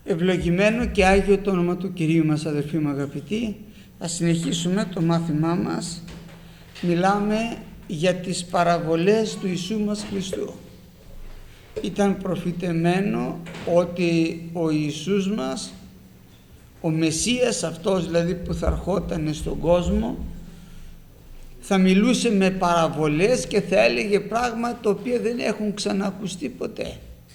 Ευλογημένο και Άγιο το όνομα του Κυρίου μας, αδελφοί μου αγαπητοί. Θα συνεχίσουμε το μάθημά μας. Μιλάμε για τις παραβολές του Ιησού μας Χριστού. Ήταν προφητεμένο ότι ο Ιησούς μας, ο Μεσσίας αυτός δηλαδή που θα ερχόταν στον κόσμο, θα μιλούσε με παραβολές και θα έλεγε πράγματα τα οποία δεν έχουν ξανακουστεί ποτέ.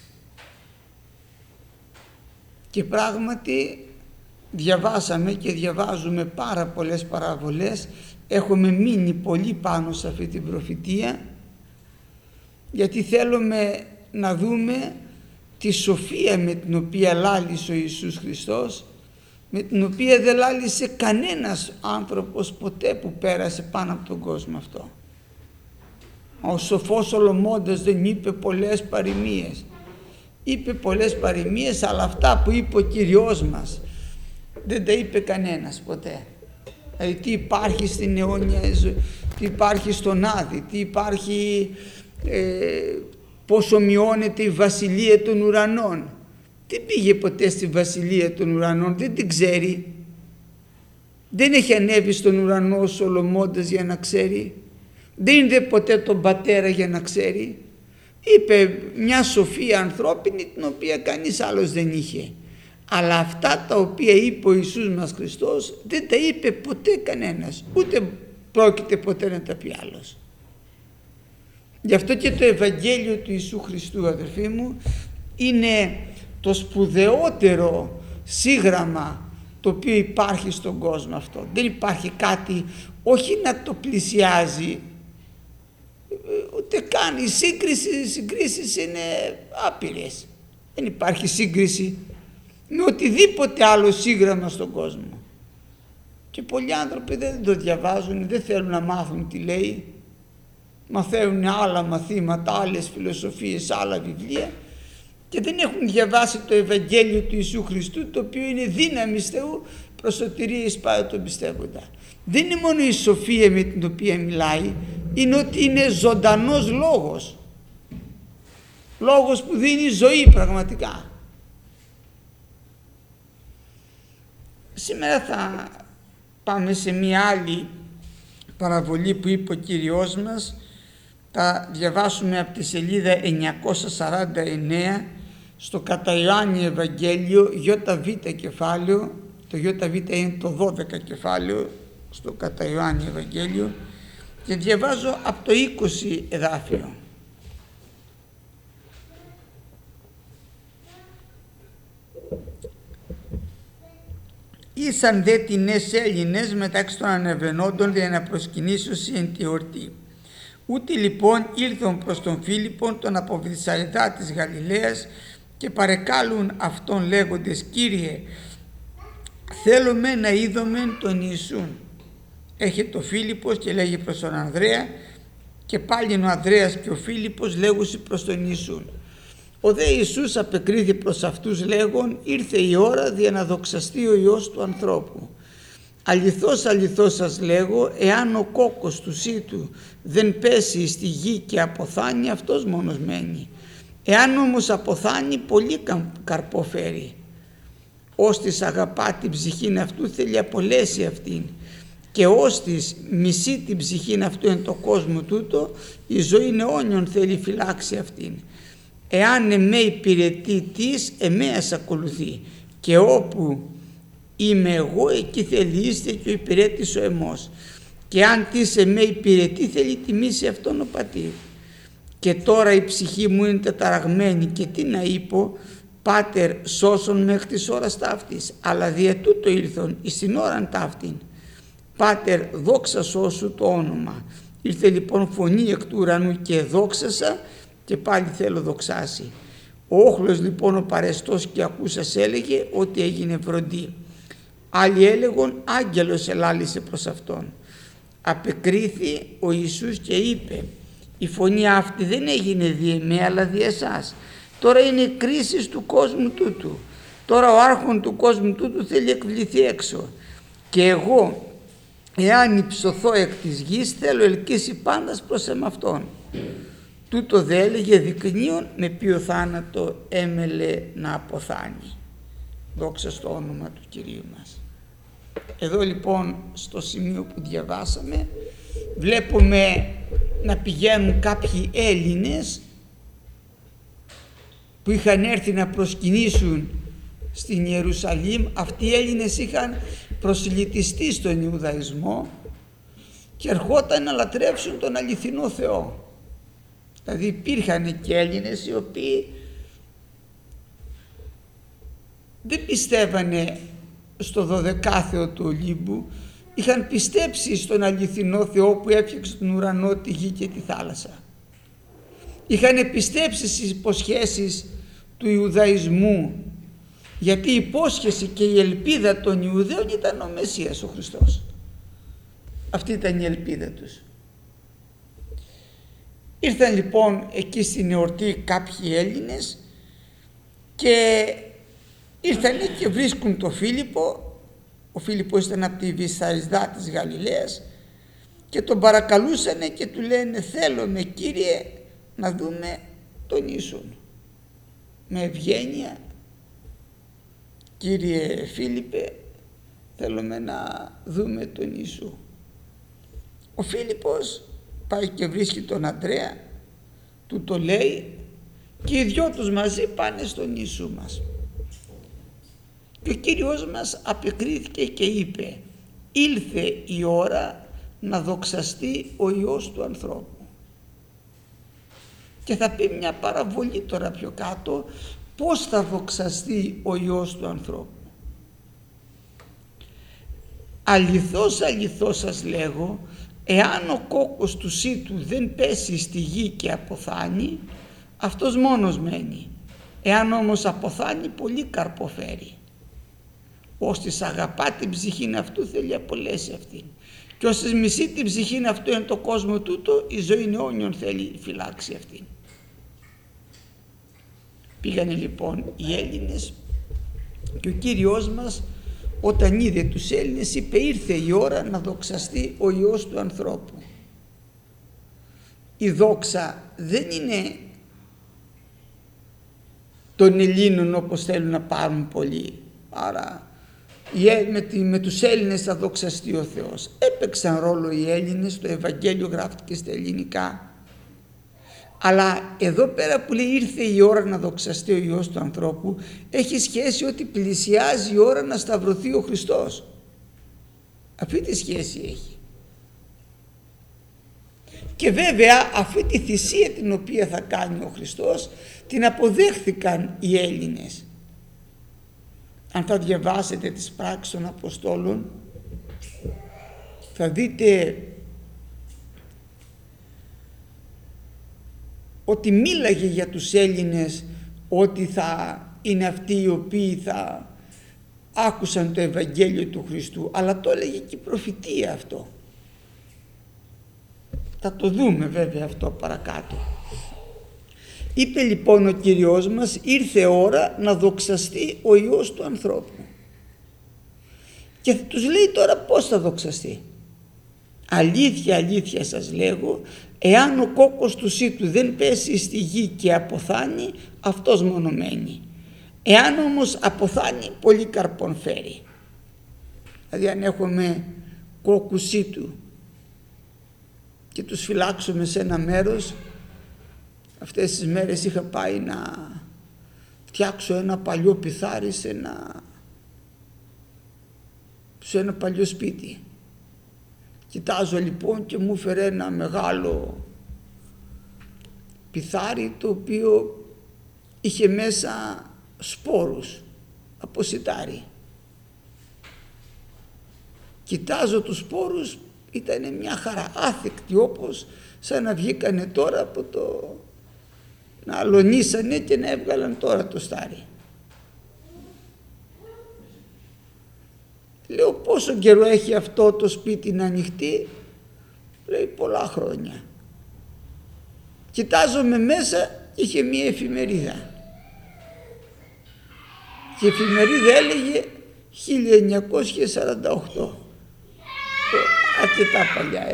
Και πράγματι διαβάσαμε και διαβάζουμε πάρα πολλές παραβολές, έχουμε μείνει πολύ πάνω σε αυτή την προφητεία, γιατί θέλουμε να δούμε τη σοφία με την οποία λάλησε ο Ιησούς Χριστός, με την οποία δεν λάλησε κανένας άνθρωπος ποτέ που πέρασε πάνω από τον κόσμο αυτό. Ο σοφός Σολομώντας δεν είπε πολλές παροιμίες. Είπε πολλές παροιμίες, αλλά αυτά που είπε ο Κυριός μας δεν τα είπε κανένας ποτέ. Δηλαδή τι υπάρχει στην αιώνια ζωή, τι υπάρχει στον Άδη, τι υπάρχει, πόσο μειώνεται η βασιλεία των ουρανών. Δεν πήγε ποτέ στη βασιλεία των ουρανών, δεν την ξέρει. Δεν έχει ανέβει στον ουρανό ο Σολομώντας για να ξέρει. Δεν είδε ποτέ τον πατέρα για να ξέρει. Είπε μια σοφία ανθρώπινη την οποία κανείς άλλος δεν είχε. Αλλά αυτά τα οποία είπε ο Ιησούς μας Χριστός δεν τα είπε ποτέ κανένας, ούτε πρόκειται ποτέ να τα πει άλλος. Γι' αυτό και το Ευαγγέλιο του Ιησού Χριστού, αδελφοί μου, είναι το σπουδαιότερο σύγγραμμα το οποίο υπάρχει στον κόσμο αυτό. Δεν υπάρχει κάτι, όχι να το πλησιάζει, ούτε καν. Οι συγκρίσεις είναι άπειρες. Δεν υπάρχει σύγκριση με οτιδήποτε άλλο σύγγραμμα στον κόσμο. Και πολλοί άνθρωποι δεν το διαβάζουν, δεν θέλουν να μάθουν τι λέει. Μαθαίνουν άλλα μαθήματα, άλλες φιλοσοφίες, άλλα βιβλία και δεν έχουν διαβάσει το Ευαγγέλιο του Ιησού Χριστού, το οποίο είναι δύναμης Θεού προς σωτηρία εις πάντα τον πιστεύοντα. Δεν είναι μόνο η σοφία με την οποία μιλάει, είναι ότι είναι ζωντανός λόγος. Λόγος που δίνει ζωή πραγματικά. Σήμερα θα πάμε σε μια άλλη παραβολή που είπε ο Κύριος μας. Θα διαβάσουμε από τη σελίδα 949 στο κατά Ιωάννη Ευαγγέλιο, ΙΒ κεφάλαιο, το ΙΒ είναι το 12 κεφάλαιο στο κατά Ιωάννη Ευαγγέλιο, και διαβάζω από το 20 εδάφιο. Ήσαν δε τινές Έλληνες μεταξύ των ανεβαινόντων για να προσκυνήσουν εν τη εορτή. Ούτε λοιπόν ήλθον προς τον Φίλιππον τον από Βηθσαϊδά της Γαλιλαίας και παρεκάλουν αυτόν λέγοντες, Κύριε, θέλουμε να είδομεν τον Ιησούν. Έχε το Φίλιππος και λέγει προς τον Ανδρέα, και πάλι ο Ανδρέας και ο Φίλιππος λέγουσι προς τον Ιησούν. Ο δε Ιησούς απεκρίθη προς αυτούς λέγον, ήρθε η ώρα δια να δοξαστεί ο Υιός του ανθρώπου. Αληθώς, αληθώς σας λέγω, εάν ο κόκκος του σύτου δεν πέσει στη γη και αποθάνει, αυτός μόνος μένει. Εάν όμως αποθάνει, πολύ καρπό φέρει. Όστις αγαπά την ψυχήν αυτού, θέλει απολέσει αυτήν. Και όστις μισεί την ψυχήν αυτού εν το κόσμο τούτο, η ζωή αιώνιον θέλει φυλάξει αυτήν. Εάν εμέ υπηρετεί της, εμέας ακολουθεί. Και όπου είμαι εγώ, εκεί θέλει είστε και ο υπηρέτης ο εμός. Και αν της εμέ υπηρετεί, θέλει τιμήσει αυτόν ο πατήρ. Και τώρα η ψυχή μου είναι τεταραγμένη και τι να είπω, Πάτερ σώσον μέχρι της ώρας ταύτης, αλλά δια τούτο ήλθον εις την ώραν ταύτην. Πάτερ δόξα σώσου το όνομα. Ήρθε λοιπόν φωνή εκ του ουρανού και δόξασα και πάλι θέλω δοξάσει. Ο όχλος λοιπόν ο παρεστός και ακούσας έλεγε ότι έγινε βροντί. Άλλοι έλεγον άγγελος ελάλησε προς αυτόν. Απεκρίθη ο Ιησούς και είπε, η φωνή αυτή δεν έγινε δι' εμέ αλλά δι' εσάς. Τώρα είναι κρίση του κόσμου τούτου. Τώρα ο άρχον του κόσμου τούτου θέλει εκβληθεί έξω. Και εγώ εάν υψωθώ εκ της γης θέλω ελκύσει πάντας προς εμαυτόν. Τούτο δε έλεγε δεικνύον με ποιο θάνατο έμελε να αποθάνει. Δόξα στο όνομα του Κυρίου μας. Εδώ λοιπόν στο σημείο που διαβάσαμε βλέπουμε να πηγαίνουν κάποιοι Έλληνες που είχαν έρθει να προσκυνήσουν στην Ιερουσαλήμ. Αυτοί οι Έλληνες είχαν προσιλητιστεί στον Ιουδαϊσμό και ερχόταν να λατρεύσουν τον αληθινό Θεό. Δηλαδή υπήρχαν και Έλληνες οι οποίοι δεν πιστεύανε στο 12θεο του Ολύμπου, είχαν πιστέψει στον αληθινό Θεό που έφτιαξε τον ουρανό, τη γη και τη θάλασσα. Είχαν πιστέψει στις υποσχέσεις του Ιουδαϊσμού, γιατί η υπόσχεση και η ελπίδα των Ιουδαίων ήταν ο Μεσσίας, ο Χριστός. Αυτή ήταν η ελπίδα τους. Ήρθαν λοιπόν εκεί στην εορτή κάποιοι Έλληνες και ήρθαν και βρίσκουν τον Φίλιππο. Ο Φίλιππος ήταν από τη Βυθσαισδά της Γαλιλαίας και τον παρακαλούσανε και του λένε θέλουμε Κύριε να δούμε τον Ιησούν. Με ευγένεια, Κύριε Φίλιππε, θέλουμε να δούμε τον Ιησού. Ο Φίλιππος πάει και βρίσκει τον Ανδρέα, του το λέει και οι δυο τους μαζί πάνε στον Ιησού μας. Και ο Κύριος μας απεκρίθηκε και είπε ήλθε η ώρα να δοξαστεί ο Υιός του ανθρώπου. Και θα πει μια παραβολή τώρα πιο κάτω πώς θα δοξαστεί ο Υιός του ανθρώπου. Αληθώς αληθώς σας λέγω, εάν ο κόκκος του σύτου δεν πέσει στη γη και αποθάνει, αυτός μόνος μένει. Εάν όμως αποθάνει, πολύ καρποφέρει. Όσοι αγαπά την ψυχήν αυτού θέλει απολέσει αυτήν. Και όσοι μισεί την ψυχήν αυτού εν το κόσμο τούτο, η ζωή αιώνιον θέλει φυλάξει αυτήν. Πήγανε λοιπόν οι Έλληνες και ο Κύριος μας όταν είδε τους Έλληνες είπε ήρθε η ώρα να δοξαστεί ο Υιός του ανθρώπου. Η δόξα δεν είναι των Ελλήνων όπως θέλουν να πάρουν πολλοί. Άρα με τους Έλληνες θα δοξαστεί ο Θεός. Έπαιξαν ρόλο οι Έλληνες, το Ευαγγέλιο γράφτηκε στα ελληνικά. Αλλά εδώ πέρα που λέει ήρθε η ώρα να δοξαστεί ο Υιός του ανθρώπου, έχει σχέση ότι πλησιάζει η ώρα να σταυρωθεί ο Χριστός. Αυτή τη σχέση έχει. Και βέβαια αυτή τη θυσία την οποία θα κάνει ο Χριστός την αποδέχθηκαν οι Έλληνες. Αν θα διαβάσετε τις πράξεις των Αποστόλων θα δείτε ότι μίλαγε για τους Έλληνες ότι θα είναι αυτοί οι οποίοι θα άκουσαν το Ευαγγέλιο του Χριστού, αλλά το έλεγε και η προφητεία αυτό. Θα το δούμε βέβαια αυτό παρακάτω. Είπε λοιπόν ο Κύριος μας ήρθε ώρα να δοξαστεί ο Υιός του ανθρώπου. Και τους λέει τώρα πώς θα δοξαστεί. Αλήθεια αλήθεια σας λέγω, εάν ο κόκκος του σύτου δεν πέσει στη γη και αποθάνει, αυτός μόνο μένει. Εάν όμως αποθάνει, πολύ καρπόν φέρει. Δηλαδή αν έχουμε κόκκους σύτου και τους φυλάξουμε σε ένα μέρος, αυτές τις μέρες είχα πάει να φτιάξω ένα παλιό πιθάρι σε ένα παλιό σπίτι. Κοιτάζω λοιπόν και μου έφερε ένα μεγάλο πιθάρι το οποίο είχε μέσα σπόρους από σιτάρι. Κοιτάζω τους σπόρους, ήταν μια χαρά, άθικτοι όπως σαν να βγήκανε τώρα από το... να αλωνίσανε και να έβγαλαν τώρα το στάρι. Λέω πόσο καιρό έχει αυτό το σπίτι να ανοιχτεί, λέει πολλά χρόνια. Κοιτάζομαι μέσα, είχε μία εφημερίδα. Και η εφημερίδα έλεγε 1948. Αρκετά παλιά.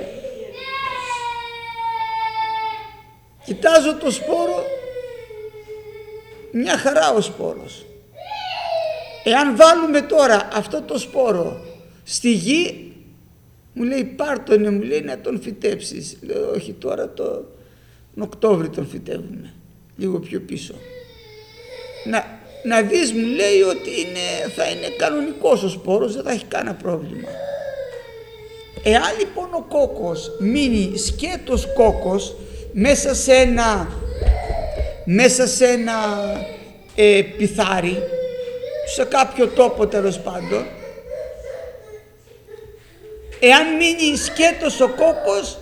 Κοιτάζω το σπόρο, μια χαρά ο σπόρος. Εάν βάλουμε τώρα αυτό το σπόρο στη γη, μου λέει πάρτονε, μου λέει να τον φυτέψεις. Λέω όχι, τώρα τον Οκτώβρη τον φυτεύουμε, λίγο πιο πίσω. Να δεις, μου λέει, ότι θα είναι κανονικός ο σπόρος, δεν θα έχει κανένα πρόβλημα. Εάν λοιπόν ο κόκκος μείνει σκέτος κόκκος μέσα σε ένα πιθάρι, σε κάποιο τόπο τέλος πάντων, εάν μείνει σκέτος ο κόκκος,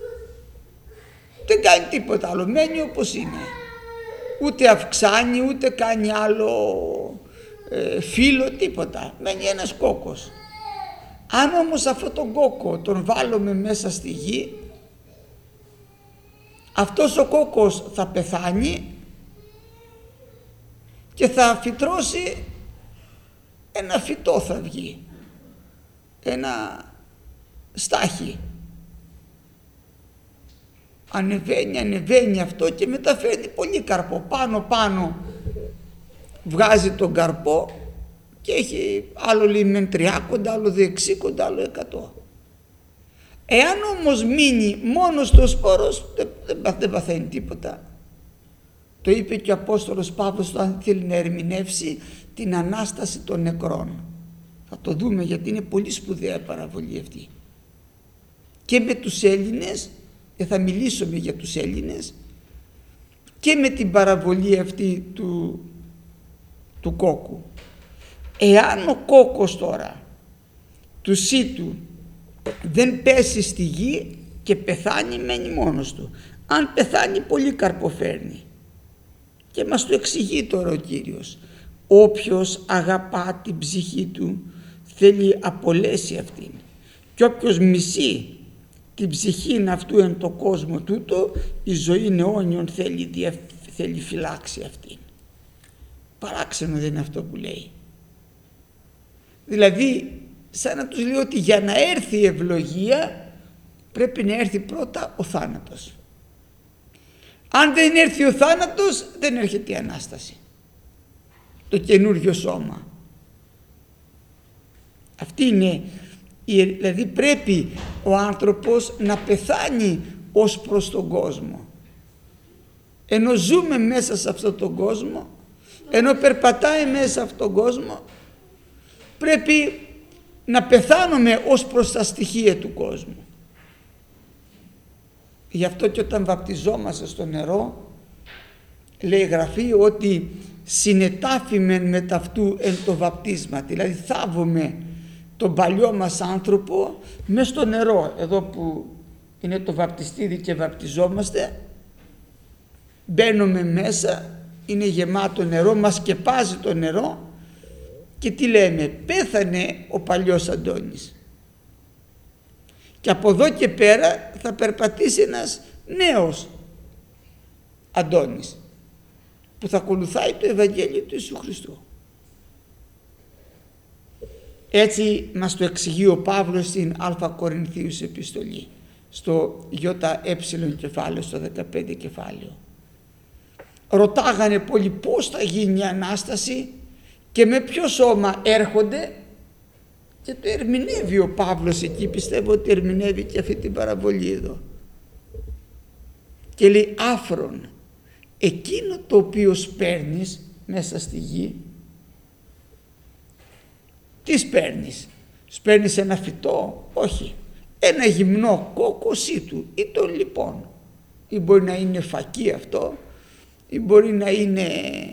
δεν κάνει τίποτα άλλο, μένει όπως είναι. Ούτε αυξάνει, ούτε κάνει άλλο φύλλο, τίποτα. Μένει ένας κόκκος. Αν όμως αυτόν τον κόκκο τον βάλουμε μέσα στη γη, αυτός ο κόκκος θα πεθάνει και θα φυτρώσει ένα φυτό, θα βγει, ένα στάχι. Ανεβαίνει αυτό και μετά φέρνει πολύ καρπό. Πάνω βγάζει τον καρπό και έχει άλλο λίμεν 30, άλλο 60, άλλο 100. Εάν όμως μείνει μόνο στο σπόρος, δεν παθαίνει τίποτα. Το είπε και ο Απόστολος Παύλος όταν θέλει να ερμηνεύσει την Ανάσταση των νεκρών. Θα το δούμε, γιατί είναι πολύ σπουδαία παραβολή αυτή. Και με τους Έλληνες, θα μιλήσουμε για τους Έλληνες, και με την παραβολή αυτή του κόκκου. Εάν ο κόκκος τώρα του σύτου δεν πέσει στη γη και πεθάνει, μένει μόνος του. Αν πεθάνει, πολύ καρπό φέρνει. Και μας το εξηγεί τώρα ο Κύριος. Όποιος αγαπά την ψυχή του θέλει απολέσει αυτήν, και όποιος μισεί την ψυχήν αυτού εν το κόσμο τούτο, η ζωή αιώνιον θέλει φυλάξει αυτήν. Παράξενο δεν είναι αυτό που λέει? Δηλαδή σαν να τους λέει ότι για να έρθει η ευλογία πρέπει να έρθει πρώτα ο θάνατος. Αν δεν έρθει ο θάνατος, δεν έρχεται η Ανάσταση, το καινούργιο σώμα. Αυτή είναι, δηλαδή πρέπει ο άνθρωπος να πεθάνει ως προς τον κόσμο. Ενώ ζούμε μέσα σε αυτόν τον κόσμο, ενώ περπατάει μέσα σε αυτόν τον κόσμο, πρέπει να πεθάνουμε ως προς τα στοιχεία του κόσμου. Γι' αυτό και όταν βαπτιζόμαστε στο νερό, λέει η Γραφή ότι συνετάφημεν με ταυτού εν το βαπτίσμα, δηλαδή θάβουμε τον παλιό μας άνθρωπο μες στο νερό, εδώ που είναι το βαπτιστήρι και βαπτιζόμαστε, μπαίνουμε μέσα, είναι γεμάτο νερό, μας σκεπάζει το νερό και τι λέμε? Πέθανε ο παλιός Αντώνης. Και από εδώ και πέρα θα περπατήσει ένας νέος Αντώνης που θα ακολουθάει το Ευαγγέλιο του Ιησού Χριστού. Έτσι μας το εξηγεί ο Παύλος στην Α Κορινθίους επιστολή, στο ΙΕ κεφάλαιο, στο 15 κεφάλαιο. Ρωτάγανε πολλοί πώς θα γίνει η Ανάσταση και με ποιο σώμα έρχονται, και το ερμηνεύει ο Παύλος εκεί, πιστεύω ότι ερμηνεύει και αυτή την παραβολή εδώ. Και λέει άφρον, εκείνο το οποίο σπέρνεις μέσα στη γη, τι σπέρνεις? Σπέρνεις ένα φυτό? Όχι. Ένα γυμνό κόκκο σύτου ή τον λοιπόν. Ή μπορεί να είναι φακί αυτό, ή μπορεί να είναι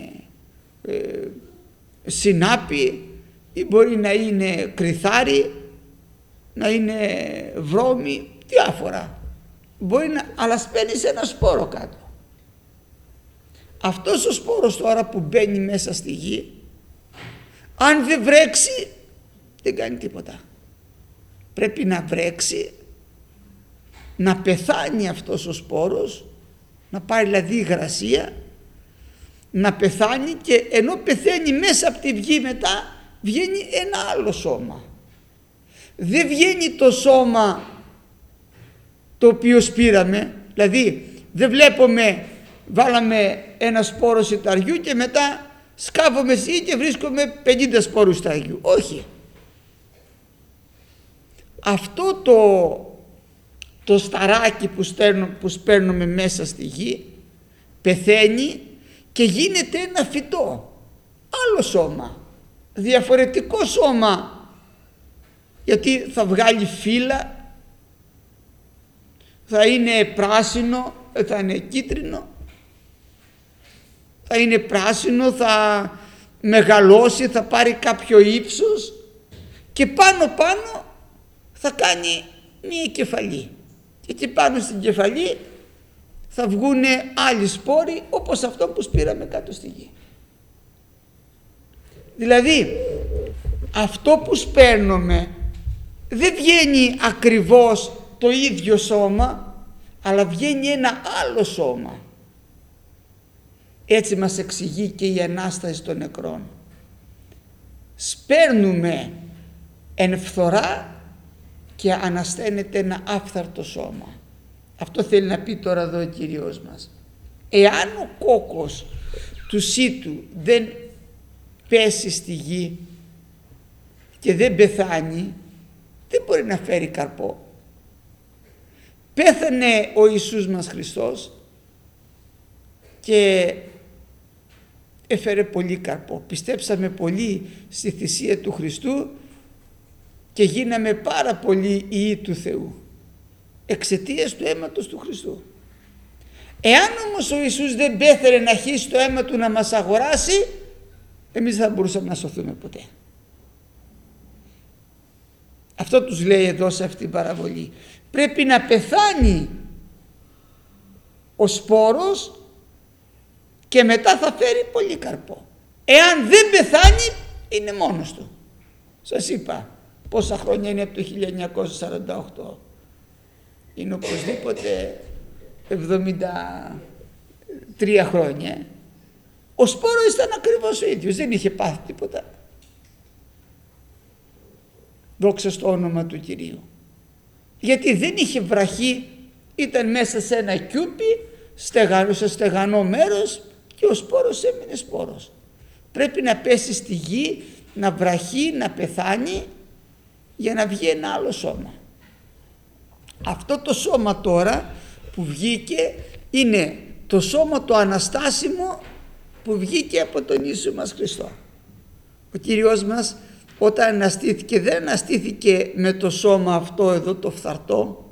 συνάπι, ή μπορεί να είναι κρυθάρι, να είναι βρώμη, διάφορα. Μπορεί να, αλλά σπέρνεις ένα σπόρο κάτω. Αυτός ο σπόρος τώρα που μπαίνει μέσα στη γη, αν δεν βρέξει, δεν κάνει τίποτα. Πρέπει να βρέξει, να πεθάνει αυτός ο σπόρος, να πάρει δηλαδή υγρασία, να πεθάνει, και ενώ πεθαίνει μέσα από τη γη μετά βγαίνει ένα άλλο σώμα. Δεν βγαίνει το σώμα το οποίο σπήραμε, δηλαδή δεν βλέπουμε βάλαμε ένα σπόρο σιταριού και μετά σκάβομαι στη γη και βρίσκομαι 50 σπόρους του Αγίου. Όχι. Αυτό το σταράκι που σπέρνουμε μέσα στη γη πεθαίνει και γίνεται ένα φυτό, άλλο σώμα, διαφορετικό σώμα, γιατί θα βγάλει φύλλα, θα είναι πράσινο, θα είναι κίτρινο, θα είναι πράσινο, θα μεγαλώσει, θα πάρει κάποιο ύψος και πάνω θα κάνει μία κεφαλή και εκεί πάνω στην κεφαλή θα βγουν άλλοι σπόροι όπως αυτό που σπήραμε κάτω στη γη. Δηλαδή αυτό που σπέρνουμε δεν βγαίνει ακριβώς το ίδιο σώμα, αλλά βγαίνει ένα άλλο σώμα. Έτσι μας εξηγεί και η Ανάσταση των νεκρών. Σπέρνουμε εν φθορά και ανασταίνεται ένα άφθαρτο σώμα. Αυτό θέλει να πει τώρα εδώ ο Κύριος μας. Εάν ο κόκκος του σύτου δεν πέσει στη γη και δεν πεθάνει, δεν μπορεί να φέρει καρπό. Πέθανε ο Ιησούς μας Χριστός και έφερε πολύ καρπό. Πιστέψαμε πολύ στη θυσία του Χριστού και γίναμε πάρα πολύ ιοί του Θεού εξαιτίας του αίματος του Χριστού. Εάν όμως ο Ιησούς δεν πέθανε να χύσει το αίμα του να μας αγοράσει, εμείς δεν θα μπορούσαμε να σωθούμε ποτέ. Αυτό τους λέει εδώ σε αυτή την παραβολή. Πρέπει να πεθάνει ο σπόρος και μετά θα φέρει πολύ καρπό. Εάν δεν πεθάνει, είναι μόνος του. Σας είπα πόσα χρόνια είναι από το 1948. Είναι οπωσδήποτε 73 χρόνια. Ο σπόρος ήταν ακριβώς ο ίδιος, δεν είχε πάθει τίποτα. Δόξα στο όνομα του Κυρίου. Γιατί δεν είχε βραχεί, ήταν μέσα σε ένα κιούπι, σε στεγανό μέρος και ο σπόρος έμεινε σπόρος. Πρέπει να πέσει στη γη, να βραχεί, να πεθάνει για να βγει ένα άλλο σώμα. Αυτό το σώμα τώρα που βγήκε είναι το σώμα το αναστάσιμο που βγήκε από τον Ιησού μας Χριστό. Ο Κύριος μας όταν αναστήθηκε δεν αναστήθηκε με το σώμα αυτό εδώ το φθαρτό,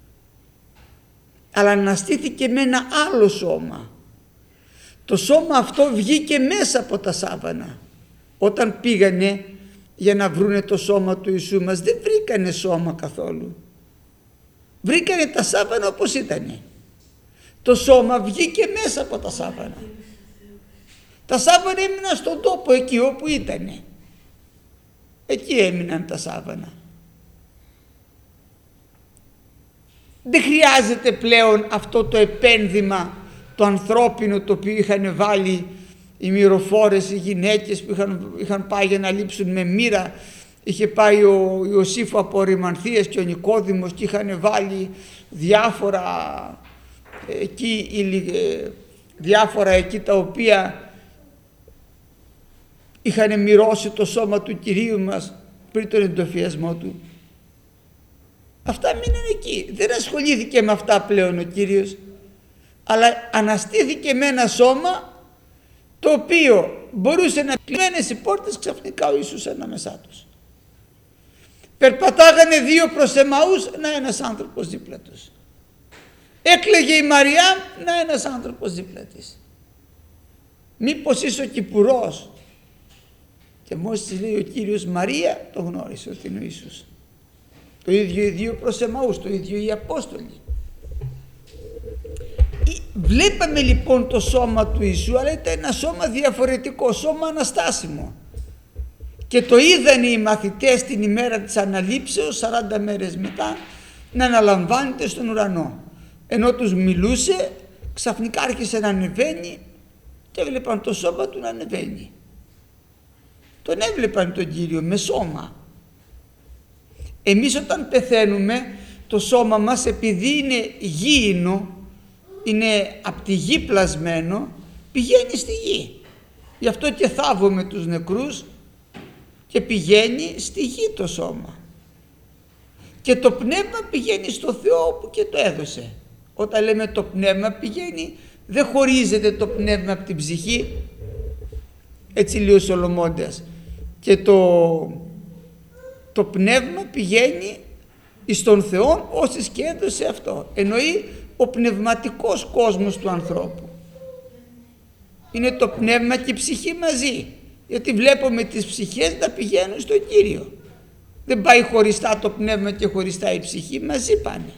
αλλά αναστήθηκε με ένα άλλο σώμα. Το σώμα αυτό βγήκε μέσα από τα σάβανα. Όταν πήγανε για να βρούνε το σώμα του Ιησού μας δεν βρήκανε σώμα καθόλου. Βρήκανε τα σάβανα όπως ήτανε. Το σώμα βγήκε μέσα από τα σάβανα. Τα σάβανα έμειναν στον τόπο εκεί όπου ήτανε. Εκεί έμειναν τα σάβανα. Δεν χρειάζεται πλέον αυτό το επένδυμα το ανθρώπινο το οποίο είχαν βάλει οι μυροφόρες, οι γυναίκες που είχαν πάει για να λείψουν με μοίρα. Είχε πάει ο Ιωσήφ από Ρημανθίας και ο Νικόδημος και είχαν βάλει διάφορα εκεί τα οποία είχαν μυρώσει το σώμα του Κυρίου μας πριν τον εντοφιασμό του. Αυτά μείναν εκεί. Δεν ασχολήθηκε με αυτά πλέον ο Κύριος, αλλά αναστήθηκε με ένα σώμα το οποίο μπορούσε να κλείνει οι πόρτες, ξαφνικά ο Ιησούς ανάμεσά τους. Περπατάγανε δύο προς Εμαούς, να ένας άνθρωπος δίπλα τους. Έκλαιγε η Μαριά, να ένας άνθρωπος δίπλα της. Μήπως είσαι ο Κυπουρός? Και μόλις της λέει ο Κύριος Μαρία, το γνώρισε ότι είναι ο Ιησούς. Το ίδιο οι δύο προς Εμαούς, το ίδιο οι Απόστολοι. Βλέπαμε λοιπόν το σώμα του Ιησού, αλλά ήταν ένα σώμα διαφορετικό, σώμα αναστάσιμο. Και το είδαν οι μαθητές την ημέρα της αναλήψεως, 40 μέρες μετά, να αναλαμβάνεται στον ουρανό. Ενώ τους μιλούσε, ξαφνικά άρχισε να ανεβαίνει και έβλεπαν το σώμα του να ανεβαίνει. Τον έβλεπαν τον Κύριο με σώμα. Εμείς όταν πεθαίνουμε, το σώμα μας επειδή είναι γήινο, είναι από τη γη πλασμένο, πηγαίνει στη γη. Γι' αυτό και θάβουμε τους νεκρούς και πηγαίνει στη γη το σώμα. Και το πνεύμα πηγαίνει στο Θεό που και το έδωσε. Όταν λέμε το πνεύμα πηγαίνει, δεν χωρίζεται το πνεύμα από την ψυχή. Έτσι λέει ο Σολομώντας. Και το πνεύμα πηγαίνει εις τον Θεό όσοι και έδωσε αυτό. Εννοεί ο πνευματικός κόσμος του ανθρώπου. Είναι το πνεύμα και η ψυχή μαζί. Γιατί βλέπουμε τις ψυχές να πηγαίνουν στον Κύριο. Δεν πάει χωριστά το πνεύμα και χωριστά η ψυχή, μαζί πάνε.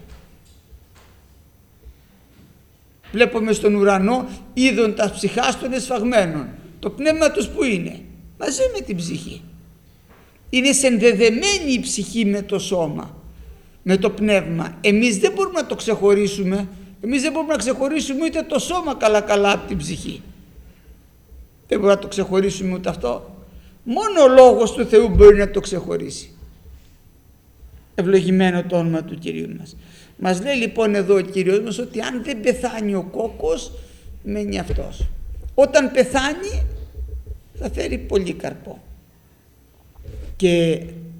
Βλέπουμε στον ουρανό είδων τα ψυχάς των εσφαγμένων. Το πνεύμα τους που είναι? Μαζί με την ψυχή. Είναι συνδεδεμένη η ψυχή με το σώμα, με το πνεύμα. Εμείς δεν μπορούμε να το ξεχωρίσουμε. Εμείς δεν μπορούμε να ξεχωρίσουμε ούτε το σώμα καλά από την ψυχή. Δεν μπορούμε να το ξεχωρίσουμε ούτε αυτό. Μόνο ο Λόγος του Θεού μπορεί να το ξεχωρίσει. Ευλογημένο το όνομα του Κυρίου μας. Μας λέει λοιπόν εδώ ο Κύριος μας ότι αν δεν πεθάνει ο κόκκος, μένει αυτός. Όταν πεθάνει θα φέρει πολύ καρπό. Και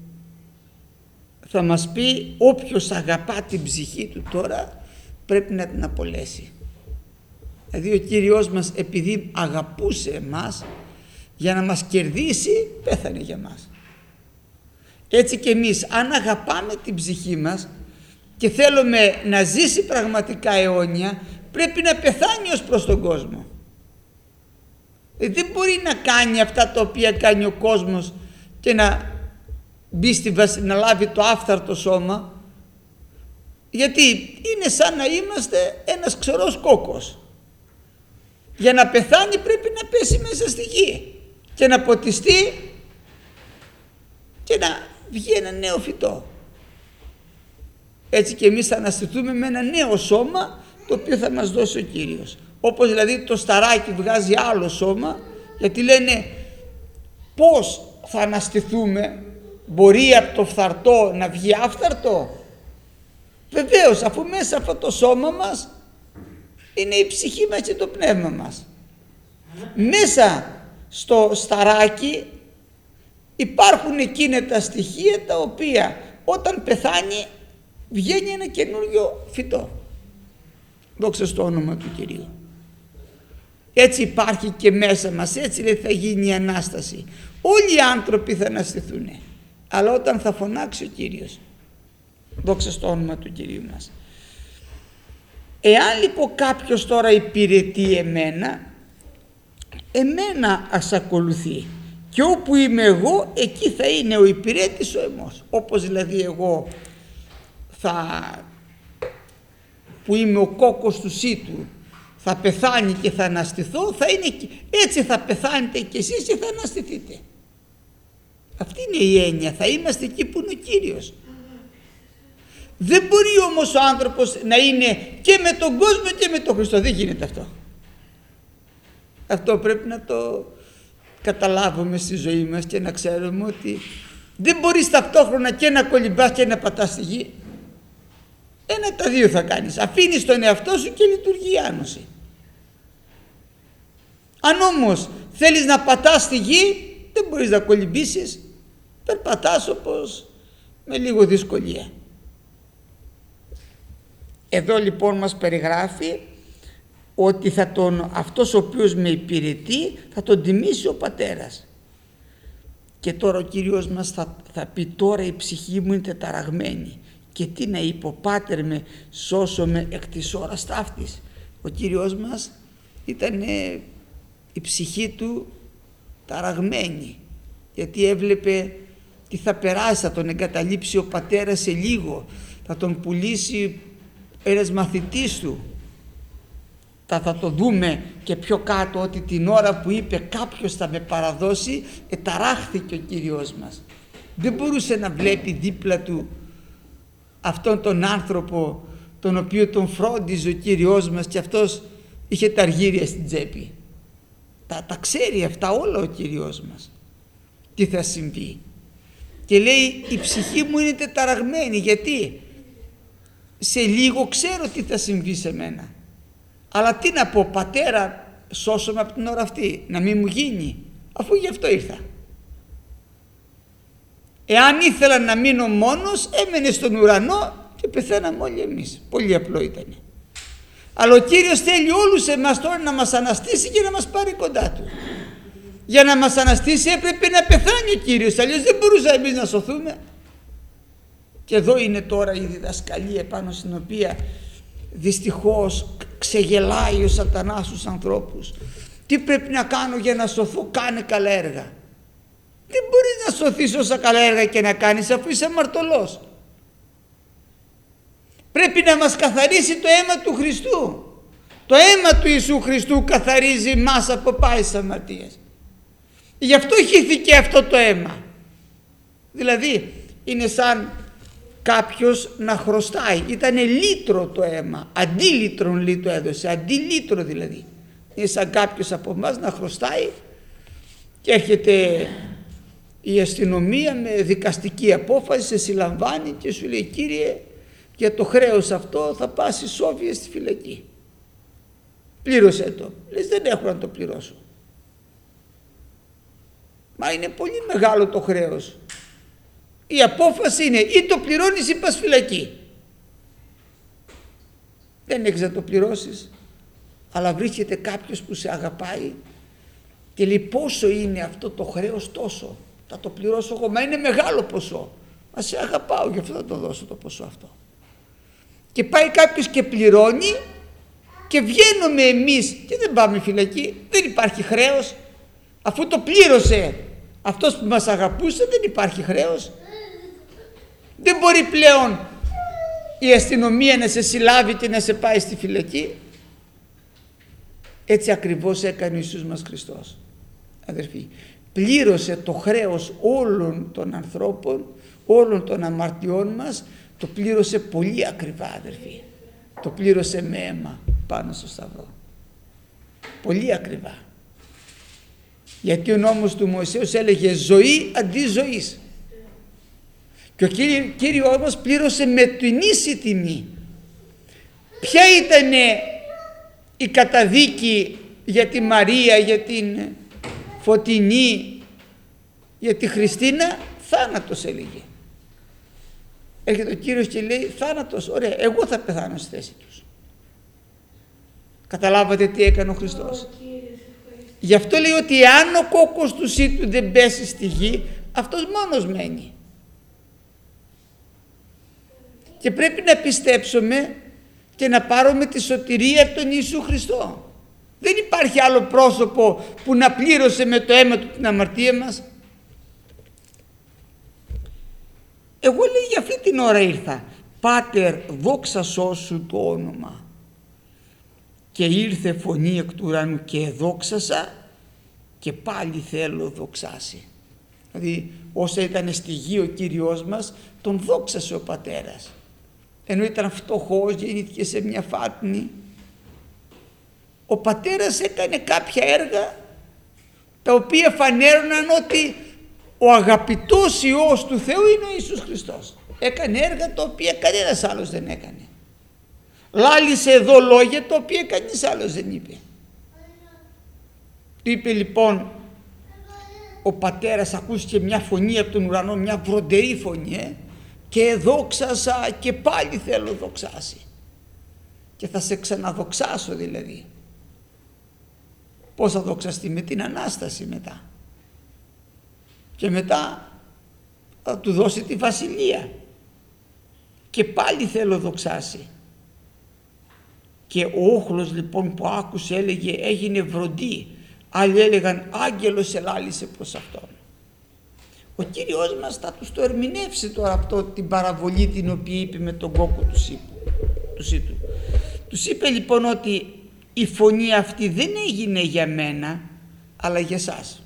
θα μας πει όποιος αγαπά την ψυχή του τώρα πρέπει να την απολέσει. Δηλαδή ο Κύριος μας επειδή αγαπούσε εμάς, για να μας κερδίσει πέθανε για μας. Έτσι και εμείς αν αγαπάμε την ψυχή μας και θέλουμε να ζήσει πραγματικά αιώνια, πρέπει να πεθάνει ως προς τον κόσμο. Δεν μπορεί να κάνει αυτά τα οποία κάνει ο κόσμος και να μπει να λάβει το άφθαρτο σώμα, γιατί είναι σαν να είμαστε ένας ξερός κόκκος. Για να πεθάνει πρέπει να πέσει μέσα στη γη και να ποτιστεί και να βγει ένα νέο φυτό. Έτσι και εμείς θα αναστηθούμε με ένα νέο σώμα το οποίο θα μας δώσει ο Κύριος. Όπως δηλαδή το σταράκι βγάζει άλλο σώμα, γιατί λένε πώς θα αναστηθούμε, μπορεί από το φθαρτό να βγει άφθαρτο? Βεβαίως, αφού μέσα από το σώμα μας είναι η ψυχή μας και το πνεύμα μας. Μέσα στο σταράκι υπάρχουν εκείνα τα στοιχεία τα οποία όταν πεθάνει βγαίνει ένα καινούριο φυτό. Δόξα στο όνομα του Κυρίου. Έτσι υπάρχει και μέσα μας, έτσι λέει θα γίνει η Ανάσταση. Όλοι οι άνθρωποι θα αναστηθούν, αλλά όταν θα φωνάξει ο Κύριος. Δόξα στο όνομα του Κυρίου μας. Εάν λοιπόν κάποιος τώρα υπηρετεί εμένα ας ακολουθεί, και όπου είμαι εγώ εκεί θα είναι ο υπηρέτης ο εμός. Όπως δηλαδή εγώ που είμαι ο κόκκος του σύτου θα πεθάνει και θα αναστηθώ, θα είναι, έτσι θα πεθάνετε και εσείς και θα αναστηθείτε. Αυτή είναι η έννοια, θα είμαστε εκεί που είναι ο Κύριος. Δεν μπορεί όμως ο άνθρωπος να είναι και με τον κόσμο και με τον Χριστό, δεν γίνεται αυτό. Αυτό πρέπει να το καταλάβουμε στη ζωή μας και να ξέρουμε ότι δεν μπορείς ταυτόχρονα και να κολυμπάς και να πατάς στη γη. Ένα τα δύο θα κάνεις. Αφήνεις τον εαυτό σου και λειτουργεί η άνοση. Αν όμως θέλεις να πατάς στη γη, δεν μπορείς να κολυμπήσεις, περπατάς όπως με λίγο δυσκολία. Εδώ λοιπόν μας περιγράφει ότι αυτός ο οποίος με υπηρετεί θα τον τιμήσει ο πατέρας. Και τώρα ο Κύριος μας θα πει τώρα η ψυχή μου είναι τεταραγμένη. Και τι να είπε, Πάτερ με σώσω με εκ της ώρας ταύτης. Ο Κύριος μας ήταν η ψυχή του ταραγμένη, γιατί έβλεπε τι θα περάσει, θα τον εγκαταλείψει ο πατέρας σε λίγο, θα τον πουλήσει ένας μαθητής του. Θα το δούμε και πιο κάτω ότι την ώρα που είπε κάποιος θα με παραδώσει, ταράχθηκε ο Κύριος μας. Δεν μπορούσε να βλέπει δίπλα του αυτόν τον άνθρωπο τον οποίο τον φρόντιζε ο Κύριος μας και αυτός είχε τα αργύρια στην τσέπη. Τα ξέρει αυτά όλα ο Κύριος μας τι θα συμβεί. Και λέει η ψυχή μου είναι τεταραγμένη, γιατί σε λίγο ξέρω τι θα συμβεί σε μένα. Αλλά τι να πω, πατέρα, σώσομαι από την ώρα αυτή, να μην μου γίνει, αφού γι' αυτό ήρθα. Εάν ήθελα να μείνω μόνος, έμενε στον ουρανό και πεθαίναμε όλοι εμείς. Πολύ απλό ήταν. Αλλά ο Κύριος θέλει όλους εμάς τώρα να μας αναστήσει και να μας πάρει κοντά Του. Για να μας αναστήσει έπρεπε να πεθάνει ο Κύριος, αλλιώς δεν μπορούσαμε εμείς να σωθούμε. Και εδώ είναι τώρα η διδασκαλία επάνω στην οποία δυστυχώς ξεγελάει ο σατανάς τους ανθρώπους. Τι πρέπει να κάνω για να σωθώ? Κάνε καλά έργα. Δεν μπορείς να σωθείς όσα καλά έργα και να κάνεις αφού είσαι αμαρτωλός. Πρέπει να μας καθαρίσει το αίμα του Χριστού. Το αίμα του Ιησού Χριστού καθαρίζει μας από πάσης αμαρτίας. Γι' αυτό χύθηκε αυτό το αίμα. Δηλαδή είναι σαν κάποιος να χρωστάει. Ήτανε λίτρο το αίμα, αντί λίτρον λίτρο έδωσε, αντί λίτρο δηλαδή. Είναι σαν κάποιος από εμάς να χρωστάει και έρχεται η αστυνομία με δικαστική απόφαση, σε συλλαμβάνει και σου λέει: κύριε, για το χρέος αυτό θα πας ισόβια στη φυλακή. Πλήρωσέ το. Λες: δεν έχω να το πληρώσω. Μα είναι πολύ μεγάλο το χρέος. Η απόφαση είναι ή το πληρώνεις ή πας φυλακή. Δεν έχεις να το πληρώσεις, αλλά βρίσκεται κάποιος που σε αγαπάει και λέει: πόσο είναι αυτό το χρέος? Τόσο. Θα το πληρώσω εγώ. Μα είναι μεγάλο ποσό. Μα σε αγαπάω, γι' αυτό θα το δώσω το ποσό αυτό. Και πάει κάποιος και πληρώνει και βγαίνουμε εμείς και δεν πάμε φυλακή. Δεν υπάρχει χρέος. Αφού το πλήρωσε αυτός που μας αγαπούσε, δεν υπάρχει χρέος. Δεν μπορεί πλέον η αστυνομία να σε συλλάβει και να σε πάει στη φυλακή. Έτσι ακριβώς έκανε ο Ιησούς μας Χριστός. Αδερφοί, πλήρωσε το χρέος όλων των ανθρώπων, όλων των αμαρτιών μας. Το πλήρωσε πολύ ακριβά, αδερφοί. Το πλήρωσε με αίμα πάνω στο σταυρό. Πολύ ακριβά. Γιατί ο νόμος του Μωυσέως έλεγε ζωή αντί ζωής. Και ο Κύριος μας πλήρωσε με την ίση τιμή. Ποια ήταν η καταδίκη για τη Μαρία, για την Φωτεινή, για τη Χριστίνα? Θάνατος έλεγε. Έρχεται ο Κύριος και λέει: θάνατος, ωραία, εγώ θα πεθάνω στη θέση τους. Καταλάβατε τι έκανε ο Χριστός? Γι' αυτό λέει ότι αν ο κόκκος του σύτου δεν πέσει στη γη, αυτός μόνος μένει. Και πρέπει να πιστέψουμε και να πάρουμε τη σωτηρία από τον Ιησού Χριστό. Δεν υπάρχει άλλο πρόσωπο που να πλήρωσε με το αίμα του την αμαρτία μας. Εγώ λέει για αυτή την ώρα ήρθα. Πάτερ, δόξασό σου το όνομα. Και ήρθε φωνή εκ του ουρανού και δόξασα και πάλι θέλω δοξάσει. Δηλαδή όσα ήταν στη γη ο Κύριος μας, τον δόξασε ο πατέρας. Ενώ ήταν φτωχός, γεννήθηκε σε μια φάτνη, ο πατέρας έκανε κάποια έργα τα οποία φανέρωναν ότι ο αγαπητός Υιός του Θεού είναι ο Ιησούς Χριστός. Έκανε έργα τα οποία κανένας άλλος δεν έκανε. Λάλησε εδώ λόγια τα οποία κανείς άλλος δεν είπε. Του είπε λοιπόν ο πατέρας, ακούστηκε μια φωνή από τον ουρανό, μια βροντερή φωνή, και δόξασα και πάλι θέλω δοξάσει. Και θα σε ξαναδοξάσω δηλαδή. Πώς θα δοξαστεί? Με την Ανάσταση μετά. Και μετά θα του δώσει τη βασιλεία. Και πάλι θέλω δοξάσει. Και ο όχλος λοιπόν που άκουσε έλεγε έγινε βροντί. Άλλοι έλεγαν άγγελος ελάλησε προς αυτόν. Ο Κύριος μας θα τους το ερμηνεύσει τώρα αυτό, την παραβολή την οποία είπε με τον κόκκο του σύτου. Τους είπε λοιπόν ότι η φωνή αυτή δεν έγινε για μένα αλλά για σας.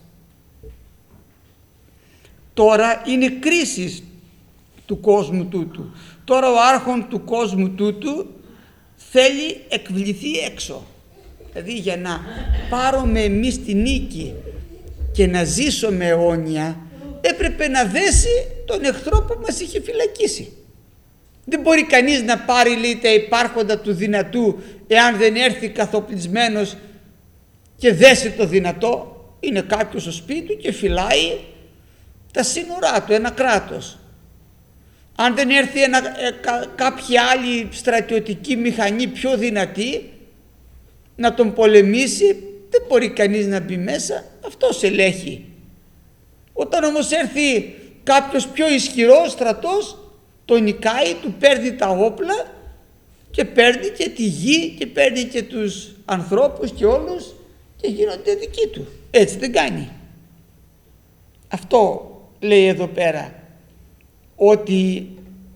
Τώρα είναι κρίση του κόσμου τούτου. Τώρα ο άρχον του κόσμου τούτου θέλει εκβληθεί έξω. Δηλαδή για να πάρουμε εμείς τη νίκη και να ζήσουμε αιώνια έπρεπε να δέσει τον εχθρό που μας είχε φυλακίσει. Δεν μπορεί κανείς να πάρει λέει τα υπάρχοντα του δυνατού εάν δεν έρθει καθοπλισμένος και δέσει το δυνατό. Είναι κάποιος στο σπίτι του και φυλάει τα σύνορά του, ένα κράτος. Αν δεν έρθει κάποια άλλη στρατιωτική μηχανή πιο δυνατή να τον πολεμήσει, δεν μπορεί κανείς να μπει μέσα, αυτός ελέγχει. Όταν όμως έρθει κάποιος πιο ισχυρός στρατός, τον νικάει, του παίρνει τα όπλα και παίρνει και τη γη και παίρνει και τους ανθρώπους και όλους και γίνονται δικοί του. Έτσι δεν κάνει. Αυτό λέει εδώ πέρα, ότι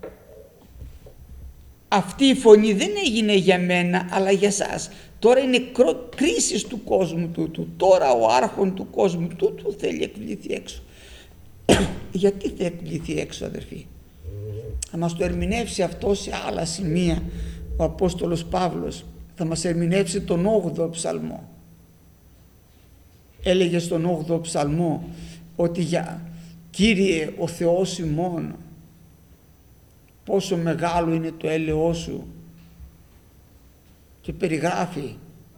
αυτή η φωνή δεν έγινε για μένα αλλά για σας. Τώρα είναι κρίση του κόσμου τούτου. Τώρα ο άρχον του κόσμου τούτου θέλει εκβληθεί έξω. Γιατί θα εκβληθεί έξω, αδερφοί? Θα μας το ερμηνεύσει αυτό σε άλλα σημεία ο Απόστολος Παύλος. Θα μας ερμηνεύσει τον 8ο ψαλμό. Έλεγε στον 8ο ψαλμό ότι για Κύριε ο Θεός ημών, πόσο μεγάλο είναι το έλεος σου, και περιγράφει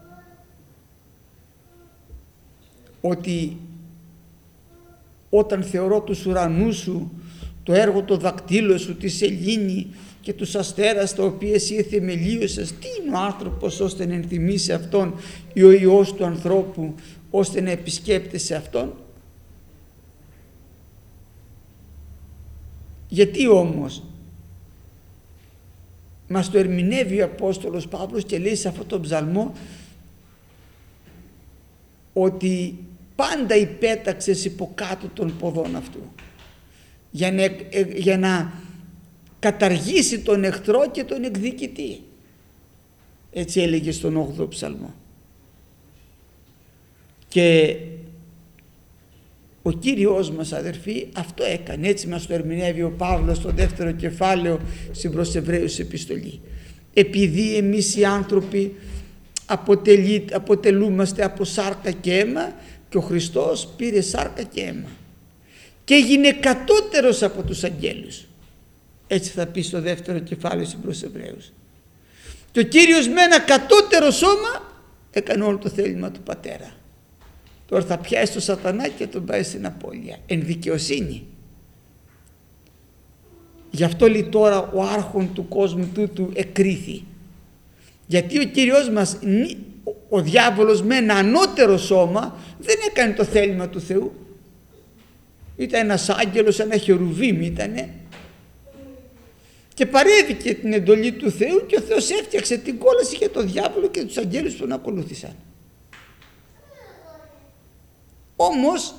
ότι όταν θεωρώ τους ουρανούς σου, το έργο το δακτύλο σου, τη σελήνη και τους αστέρας τα οποία εσύ θεμελίωσες, τι είναι ο άνθρωπος ώστε να ενθυμίσει αυτόν, ή ο Υιός του ανθρώπου ώστε να επισκέπτεσαι αυτόν? Γιατί όμως μας το ερμηνεύει ο Απόστολος Παύλος και λέει σε αυτόν τον ψαλμό ότι πάντα υπέταξες υποκάτω των ποδών αυτού για να καταργήσει τον εχθρό και τον εκδικητή. Έτσι έλεγε στον 8ο ψαλμό. Και ο Κύριος μας, αδερφοί, αυτό έκανε. Έτσι μας το ερμηνεύει ο Παύλος στο 2ο κεφάλαιο στην προς Εβραίους επιστολή. Επειδή εμείς οι άνθρωποι αποτελούμαστε από σάρκα και αίμα, και ο Χριστός πήρε σάρκα και αίμα και έγινε κατώτερος από τους αγγέλους. Έτσι θα πει στο 2ο κεφάλαιο στην προς Εβραίους. Και ο Κύριος με ένα κατώτερο σώμα έκανε όλο το θέλημα του Πατέρα. Τώρα θα πιάσει τον σατανά και τον πάει στην απώλεια εν δικαιοσύνη. Γι' αυτό λέει τώρα ο άρχον του κόσμου τούτου εκρίθη. Γιατί ο Κύριος μας, ο διάβολος με ένα ανώτερο σώμα, δεν έκανε το θέλημα του Θεού. Ήταν ένας άγγελος, ένα χερουβίμ ήτανε, και παρέδικε την εντολή του Θεού και ο Θεός έφτιαξε την κόλαση για τον διάβολο και τους αγγέλους που τον ακολούθησαν. Όμως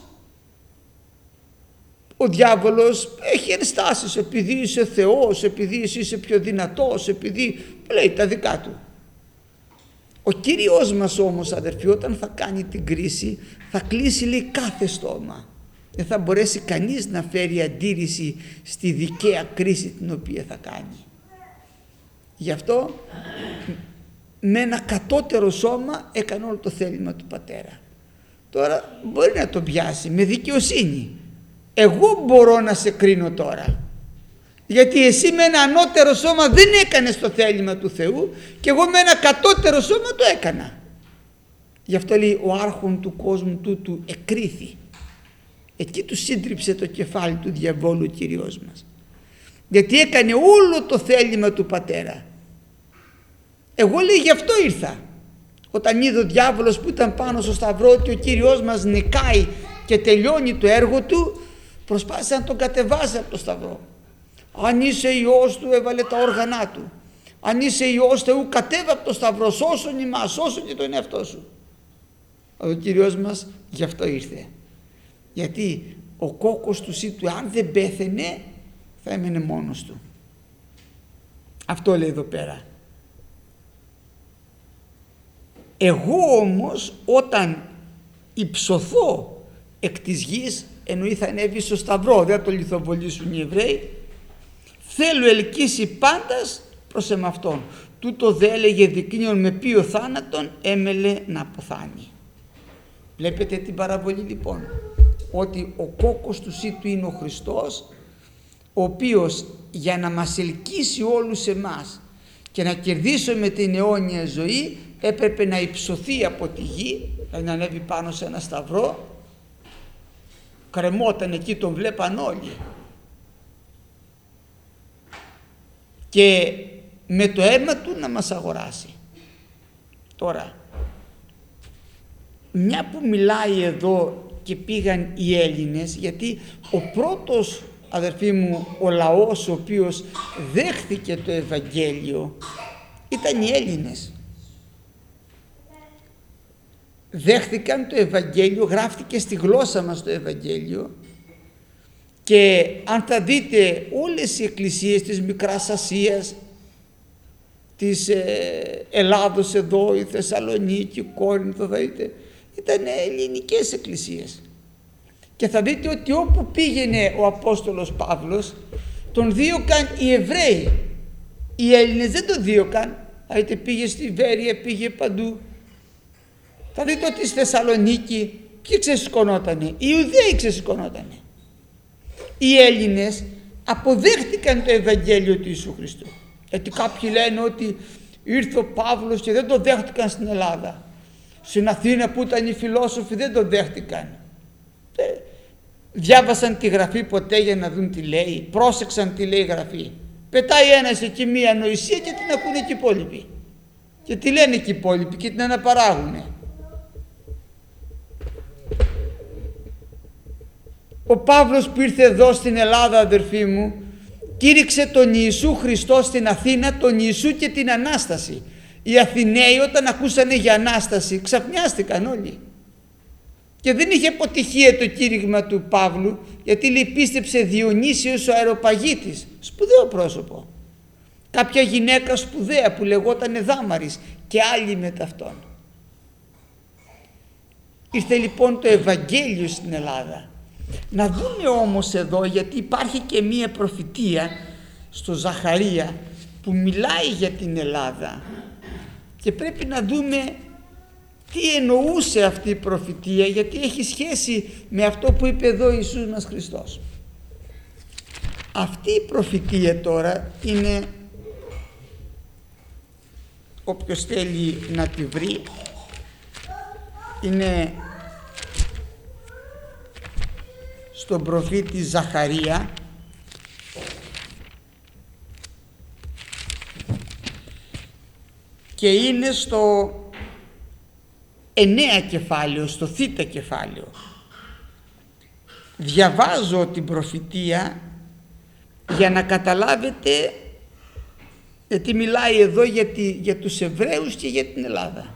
ο διάβολος έχει ενστάσεις, επειδή είσαι Θεός, επειδή εσύ είσαι πιο δυνατός, επειδή λέει τα δικά του. Ο Κύριος μας όμως, αδερφοί, όταν θα κάνει την κρίση, θα κλείσει, λέει, κάθε στόμα. Δεν θα μπορέσει κανείς να φέρει αντίρρηση στη δικαία κρίση την οποία θα κάνει. Γι' αυτό με ένα κατώτερο σώμα έκανε όλο το θέλημα του Πατέρα. Τώρα μπορεί να το πιάσει με δικαιοσύνη. Εγώ μπορώ να σε κρίνω τώρα, γιατί εσύ με ένα ανώτερο σώμα δεν έκανες το θέλημα του Θεού και εγώ με ένα κατώτερο σώμα το έκανα. Γι' αυτό λέει ο άρχον του κόσμου τούτου εκρίθη. Εκεί του σύντριψε το κεφάλι του διαβόλου ο Κύριος μας, γιατί έκανε όλο το θέλημα του Πατέρα. Εγώ, λέει, γι' αυτό ήρθα. Όταν είδε ο διάβολος που ήταν πάνω στο σταυρό ότι ο Κύριος μας νικάει και τελειώνει το έργο του, προσπάθησε να τον κατεβάσει από το σταυρό. Αν είσαι Υιός του, έβαλε τα όργανά του. Αν είσαι Υιός Θεού, κατέβα από το σταυρό, σώσον ημάς, σώσον και τον εαυτό σου. Ο Κύριος μας γι' αυτό ήρθε. Γιατί ο κόκκος του Σίτου, αν δεν πέθαινε, θα έμενε μόνος του. Αυτό λέει εδώ πέρα. Εγώ όμως όταν υψωθώ εκ της γης, εννοεί θα ανέβει στο σταυρό, δεν θα το λιθοβολήσουν οι Εβραίοι, θέλω ελκύσει πάντας προς εμαυτόν. Τούτο δε έλεγε δεικνύον με ποιο θάνατον έμελε να αποθάνει. Βλέπετε την παραβολή λοιπόν, ότι ο κόκκος του Σίτου είναι ο Χριστός, ο οποίος για να μας ελκύσει όλους εμάς και να κερδίσουμε την αιώνια ζωή έπρεπε να υψωθεί από τη γη, να ανέβει πάνω σε ένα σταυρό, κρεμόταν εκεί, τον βλέπαν όλοι, και με το αίμα του να μας αγοράσει. Τώρα, μια που μιλάει εδώ και πήγαν οι Έλληνες, γιατί ο πρώτος, αδερφοί μου, ο λαός ο οποίος δέχθηκε το Ευαγγέλιο ήταν οι Έλληνες. Δέχθηκαν το Ευαγγέλιο, γράφτηκε στη γλώσσα μας το Ευαγγέλιο, και αν θα δείτε όλες οι εκκλησίες της Μικράς Ασίας, της Ελλάδος εδώ, η Θεσσαλονίκη, η Κόρινθο, θα δείτε, ήταν ελληνικές εκκλησίες. Και θα δείτε ότι όπου πήγαινε ο Απόστολος Παύλος, τον δίωκαν οι Εβραίοι. Οι Έλληνες δεν τον δίωκαν. Θα δείτε, πήγε στη Βέρεια, πήγε παντού. Θα δείτε ότι στη Θεσσαλονίκη ποιοι ξεσηκωνότανε? Οι Ιουδαίοι ξεσηκωνότανε. Οι Έλληνες αποδέχτηκαν το Ευαγγέλιο του Ιησού Χριστού. Γιατί κάποιοι λένε ότι ήρθε ο Παύλος και δεν το δέχτηκαν στην Ελλάδα. Στην Αθήνα που ήταν οι φιλόσοφοι δεν το δέχτηκαν. Διάβασαν τη Γραφή ποτέ για να δουν τι λέει? Πρόσεξαν τι λέει η Γραφή? Πετάει ένας εκεί μία ανοησία και την ακούνε και οι υπόλοιποι. Και τι λένε και οι υπόλοιποι και την αναπαράγουνε. Ο Παύλος που ήρθε εδώ στην Ελλάδα, αδερφοί μου, κήρυξε τον Ιησού Χριστό στην Αθήνα, τον Ιησού και την Ανάσταση. Οι Αθηναίοι όταν ακούσανε για Ανάσταση ξαφνιάστηκαν όλοι. Και δεν είχε αποτυχία το κήρυγμα του Παύλου, γιατί λέει πίστεψε Διονύσιος ο Αεροπαγίτης, σπουδαίο πρόσωπο. Κάποια γυναίκα σπουδαία που λεγόταν Δάμαρης και άλλοι με ταυτόν. Ήρθε λοιπόν το Ευαγγέλιο στην Ελλάδα. Να δούμε όμως εδώ, γιατί υπάρχει και μία προφητεία στο Ζαχαρία που μιλάει για την Ελλάδα, και πρέπει να δούμε τι εννοούσε αυτή η προφητεία, γιατί έχει σχέση με αυτό που είπε εδώ ο Ιησούς μας Χριστός. Αυτή η προφητεία τώρα είναι, όποιος θέλει να τη βρει, είναι στον προφήτη Ζαχαρία, και είναι στο 9 κεφάλαιο, στο Θ κεφάλαιο. Διαβάζω την προφητεία για να καταλάβετε, γιατί μιλάει εδώ για τους Εβραίους και για την Ελλάδα.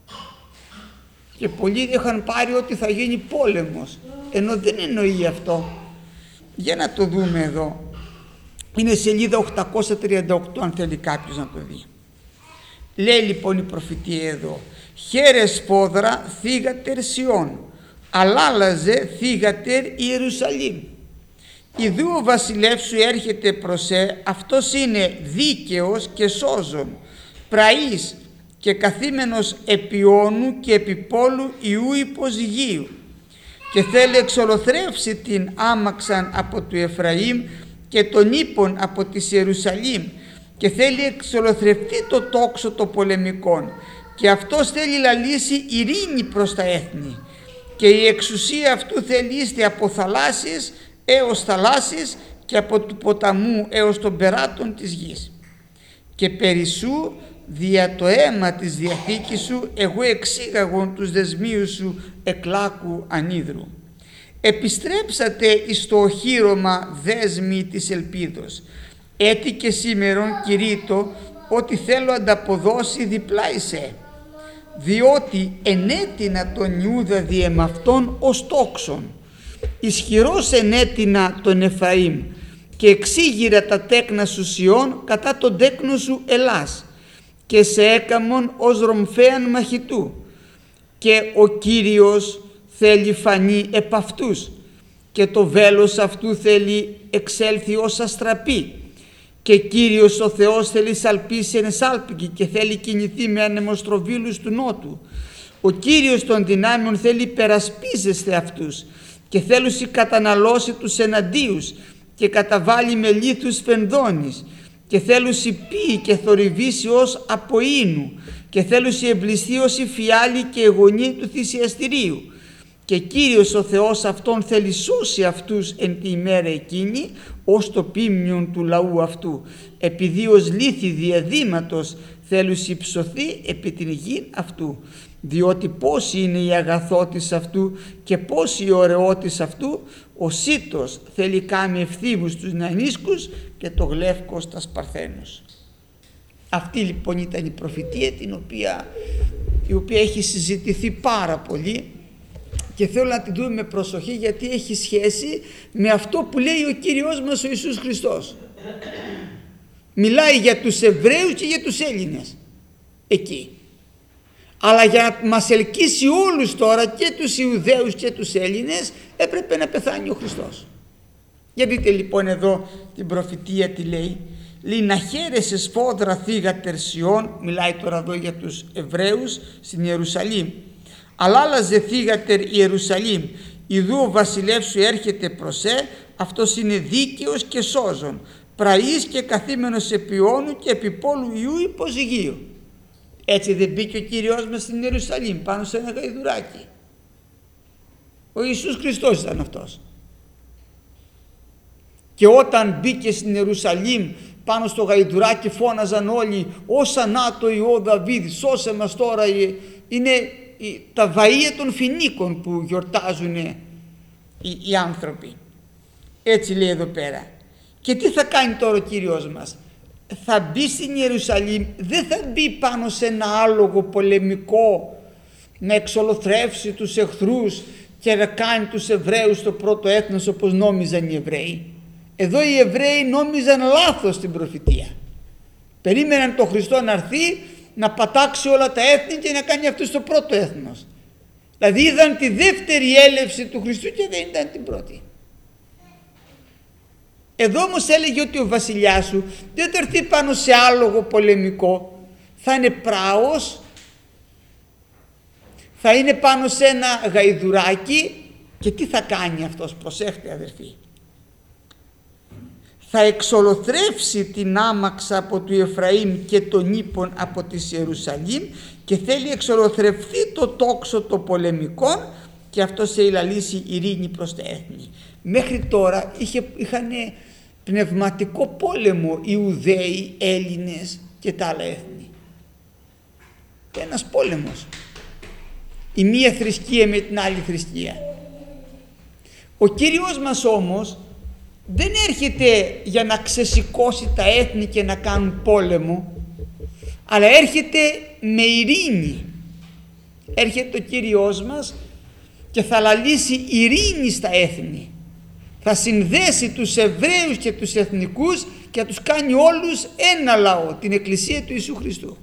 Και πολλοί είχαν πάρει ότι θα γίνει πόλεμος, ενώ δεν εννοεί αυτό. Για να το δούμε εδώ. Είναι σελίδα 838 αν θέλει κάποιος να το δει. Λέει λοιπόν η προφητεία εδώ: «Χέρες πόδρα θύγατερ Σιών, αλάλαζε θύγατερ Ιερουσαλήμ. Ιδού ο βασιλεύς σου έρχεται προς αυτός είναι δίκαιος και σώζων, πραής και καθήμενος επί όνου και επί πόλου Ιού υποζυγίου, και θέλει εξολοθρεύσει την άμαξαν από του Εφραήμ και τον ύπον από της Ιερουσαλήμ, και θέλει εξολοθρευτεί το τόξο των πολεμικών, και αυτός θέλει λαλήσει ειρήνη προς τα έθνη, και η εξουσία αυτού θελείστε από θαλάσσιες έως θαλάσσιες και από του ποταμού έως των περάτων της γης. Και περί δια το αίμα της διαθήκης σου εγώ εξήγαγον τους δεσμίους σου εκλάκου ανίδρου. Επιστρέψατε εις το οχύρωμα δέσμοι της ελπίδος. Έτι και σήμερον κηρύττω ότι θέλω ανταποδώσει διπλά εισέ. Διότι ενέτεινα τον Ιούδα διεμαυτόν ως τόξον. Ισχυρός ενέτεινα τον Εφραήμ και εξήγηρα τα τέκνα σου Σιών κατά τον τέκνο σου Ελλάς, και σε έκαμον ως ρομφέαν μαχητού, και ο Κύριος θέλει φανεί επ' αυτούς, και το βέλος αυτού θέλει εξέλθει ως αστραπή, και Κύριος ο Θεός θέλει σαλπίσει εν σάλπικη και θέλει κινηθεί με ανεμοστροβίλους του νότου. Ο Κύριος των δυνάμεων θέλει περασπίζεστε αυτούς και θέλουσι καταναλώσει τους εναντίους και καταβάλει με λίθους φενδώνης, και θέλουσι πει και θορυβήσει ως από ίνου και θέλουσι εμπληστεί ως η φιάλη και εγωνή του θυσιαστηρίου. Και Κύριος ο Θεός αυτόν θέλει σώσει αυτούς εν τη ημέρα εκείνη ως το πίμνιον του λαού αυτού, επειδή ως λύθη διαδήματος θέλουσι ψωθεί επί την γη αυτού, διότι πόση είναι η αγαθότης αυτού και πόση η ωραιότης αυτού, ο σύτος θέλει κάμει ευθύμους τους νανίσκους και το γλεύκος τας παρθένους. Αυτή λοιπόν ήταν η προφητεία η οποία έχει συζητηθεί πάρα πολύ και θέλω να την δούμε με προσοχή, γιατί έχει σχέση με αυτό που λέει ο Κύριος μας ο Ιησούς Χριστός. Μιλάει για τους Εβραίους και για τους Έλληνες εκεί. Αλλά για να μας ελκύσει όλους τώρα, και τους Ιουδαίους και τους Έλληνες, έπρεπε να πεθάνει ο Χριστός. Για δείτε λοιπόν εδώ την προφητεία τι λέει. Λέει να χαίρεσαι σφόδρα θύγα τερσιών, μιλάει τώρα εδώ για τους Εβραίους στην Ιερουσαλήμ. Αλλά άλλαζε θύγατερ Ιερουσαλήμ, ιδού ο βασιλεύς σου έρχεται προς αυτός είναι δίκαιος και σώζον, πραής και καθήμενος επί όνου και επί πόλου Ιού υποζυγίου. Έτσι δεν μπήκε ο Κύριος μας στην Ιερουσαλήμ πάνω σε ένα γαϊδουράκι? Ο Ιησούς Χριστός ήταν αυτός. Και όταν μπήκε στην Ιερουσαλήμ πάνω στο γαϊδουράκι φώναζαν όλοι «Όσανά το Υιό Δαβίδ, σώσε μας τώρα». Είναι τα βαΐα των φοινίκων που γιορτάζουν οι άνθρωποι. Έτσι λέει εδώ πέρα. Και τι θα κάνει τώρα ο Κύριος μας? Θα μπει στην Ιερουσαλήμ, δεν θα μπει πάνω σε ένα άλογο πολεμικό να εξολοθρεύσει τους εχθρούς και να κάνει τους Εβραίους το πρώτο έθνος όπως νόμιζαν οι Εβραίοι. Εδώ οι Εβραίοι νόμιζαν λάθος την προφητεία. Περίμεναν τον Χριστό να έρθει, να πατάξει όλα τα έθνη και να κάνει αυτούς το πρώτο έθνος. Δηλαδή είδαν τη δεύτερη έλευση του Χριστού και δεν ήταν την πρώτη. Εδώ όμως έλεγε ότι ο βασιλιάς σου δεν θα έρθει πάνω σε άλογο πολεμικό, θα είναι πράος, θα είναι πάνω σε ένα γαϊδουράκι. Και τι θα κάνει αυτός? Προσέχτε αδερφοί. Θα εξολοθρεύσει την άμαξα από του Εφραήμ και τον ύπον από της Ιερουσαλήμ και θέλει εξολοθρευθεί το τόξο των πολεμικών και αυτό σε ηλαλήσει ειρήνη προς τα έθνη. Μέχρι τώρα είχαν πνευματικό πόλεμο οι Ιουδαίοι, Έλληνες και τα άλλα έθνη. Ένας πόλεμος. Η μία θρησκεία με την άλλη θρησκεία. Ο Κύριος μας όμως δεν έρχεται για να ξεσηκώσει τα έθνη και να κάνουν πόλεμο, αλλά έρχεται με ειρήνη. Έρχεται ο Κύριος μας και θα λαλήσει ειρήνη στα έθνη. Θα συνδέσει τους Εβραίους και τους εθνικούς και θα τους κάνει όλους ένα λαό, την Εκκλησία του Ιησού Χριστού.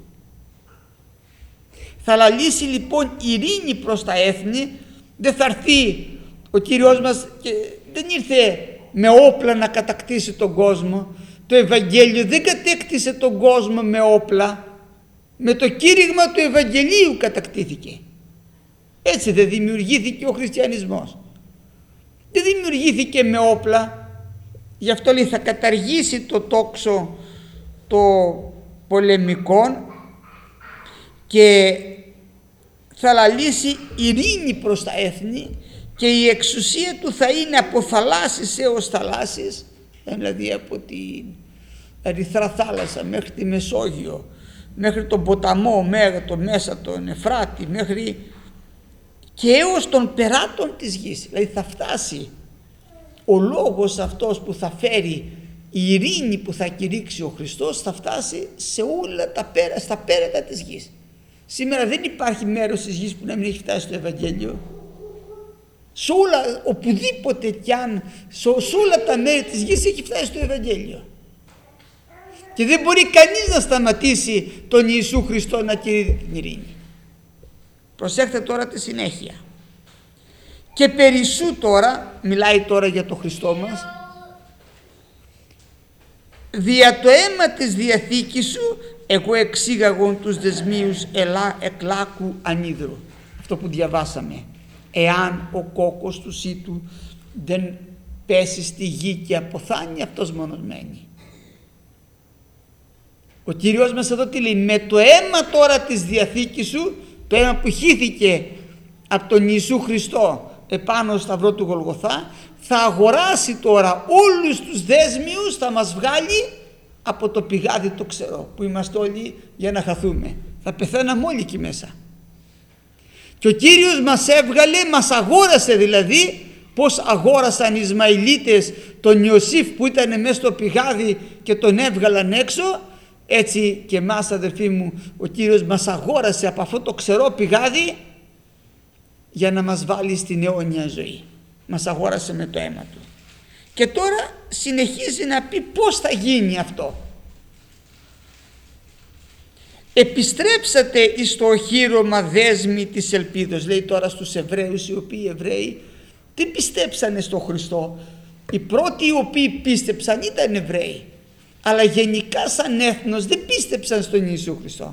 Θα λαλήσει λοιπόν ειρήνη προς τα έθνη. Δεν θα έρθει ο Κύριος μας και δεν ήρθε με όπλα να κατακτήσει τον κόσμο. Το Ευαγγέλιο δεν κατέκτησε τον κόσμο με όπλα. Με το κήρυγμα του Ευαγγελίου κατακτήθηκε. Έτσι δεν δημιουργήθηκε ο χριστιανισμός. Δεν δημιουργήθηκε με όπλα. Γι' αυτό λέει θα καταργήσει το τόξο των πολεμικών και θα λαλήσει ειρήνη προς τα έθνη και η εξουσία του θα είναι από θαλάσσης έως θαλάσσης, δηλαδή από την Ερυθρά θάλασσα μέχρι τη Μεσόγειο, μέχρι τον ποταμό μέσα τον Εφράτη, μέχρι και έως τον περάτων της γης. Δηλαδή θα φτάσει ο λόγος αυτός που θα φέρει η ειρήνη που θα κηρύξει ο Χριστός, θα φτάσει σε όλα στα πέρατα της γης. Σήμερα δεν υπάρχει μέρος της γης που να μην έχει φτάσει το Ευαγγέλιο. Σε όλα, οπουδήποτε κι αν, σε όλα τα μέρη της γης έχει φτάσει το Ευαγγέλιο. Και δεν μπορεί κανείς να σταματήσει τον Ιησού Χριστό να κηρύττει την ειρήνη. Προσέχτε τώρα τη συνέχεια. Και περισσού τώρα, μιλάει τώρα για το Χριστό μας, δια το αίμα της Διαθήκης σου εγώ εξήγαγον τους δεσμίους εκλάκου ανίδρου. Αυτό που διαβάσαμε. Εάν ο κόκκος του σύτου δεν πέσει στη γη και αποθάνει, αυτός μόνος μένει. Ο Κύριος μας εδώ τι λέει? Με το αίμα τώρα της Διαθήκης σου, το αίμα που χύθηκε από τον Ιησού Χριστό επάνω στο σταυρό του Γολγοθά, θα αγοράσει τώρα όλους τους δέσμιους, θα μας βγάλει από το πηγάδι το ξερό που είμαστε όλοι για να χαθούμε. Θα πεθαίναμε όλοι εκεί μέσα. Και ο Κύριος μας έβγαλε, μας αγόρασε δηλαδή, πως αγόρασαν οι Ισμαηλίτες τον Ιωσήφ που ήταν μέσα στο πηγάδι και τον έβγαλαν έξω, έτσι και εμάς αδερφοί μου ο Κύριος μας αγόρασε από αυτό το ξερό πηγάδι για να μας βάλει στην αιώνια ζωή. Μας αγόρασε με το αίμα του. Και τώρα συνεχίζει να πει πώς θα γίνει αυτό. Επιστρέψατε εις το οχύρωμα δέσμη της ελπίδος, λέει τώρα στους Εβραίους, οι οποίοι Εβραίοι δεν πιστέψανε στο Χριστό. Οι πρώτοι οι οποίοι πίστεψαν ήταν Εβραίοι, αλλά γενικά σαν έθνος δεν πίστεψαν στον Ιησού Χριστό.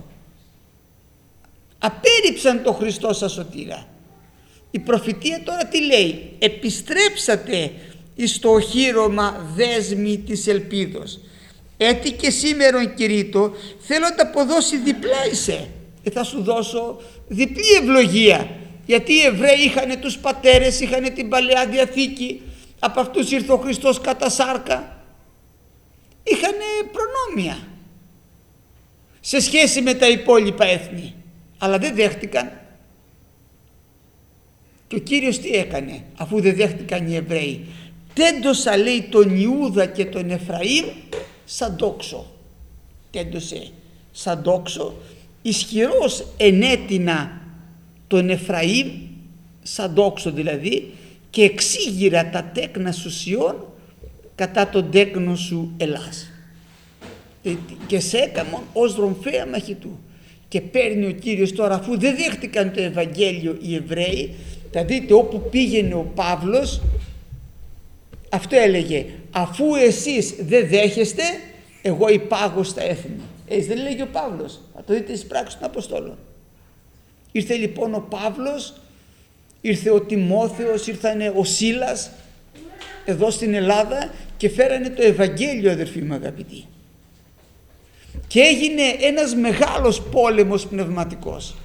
Απέρριψαν τον Χριστό σαν σωτήρα. Η προφητεία τώρα τι λέει? Επιστρέψατε εις το οχύρωμα δέσμη της ελπίδος. Έτσι και σήμερον κηρύττω, θέλω να τα αποδώσει διπλά είσαι. Θα σου δώσω διπλή ευλογία. Γιατί οι Εβραίοι είχαν τους πατέρες, είχαν την Παλαιά Διαθήκη, από αυτούς ήρθε ο Χριστός κατά σάρκα. Είχαν προνόμια σε σχέση με τα υπόλοιπα έθνη, αλλά δεν δέχτηκαν. Και ο Κύριος τι έκανε αφού δεν δέχτηκαν οι Εβραίοι? Τέντωσα, λέει, τον Ιούδα και τον Εφραήμ σαν τόξο. Τέντωσε σαν τόξο, ισχυρός ενέτεινα τον Εφραήμ σαν τόξο δηλαδή, και εξήγηρα τα τέκνα σου Σιών κατά τον τέκνο σου Ελλάς. Και σε έκαμον ως ρομφαία μαχητού. Και παίρνει ο Κύριος τώρα, αφού δεν δέχτηκαν το Ευαγγέλιο οι Εβραίοι, θα δείτε όπου πήγαινε ο Παύλος, αυτό έλεγε, αφού εσείς δεν δέχεστε, εγώ υπάγω στα έθνη. Έτσι δεν λέγει ο Παύλος? Θα το δείτε στις πράξεις των Αποστόλων. Ήρθε λοιπόν ο Παύλος, ήρθε ο Τιμόθεος, ήρθανε ο Σίλας εδώ στην Ελλάδα και φέρανε το Ευαγγέλιο, αδερφοί μου αγαπητοί. Και έγινε ένας μεγάλος πόλεμος πνευματικός.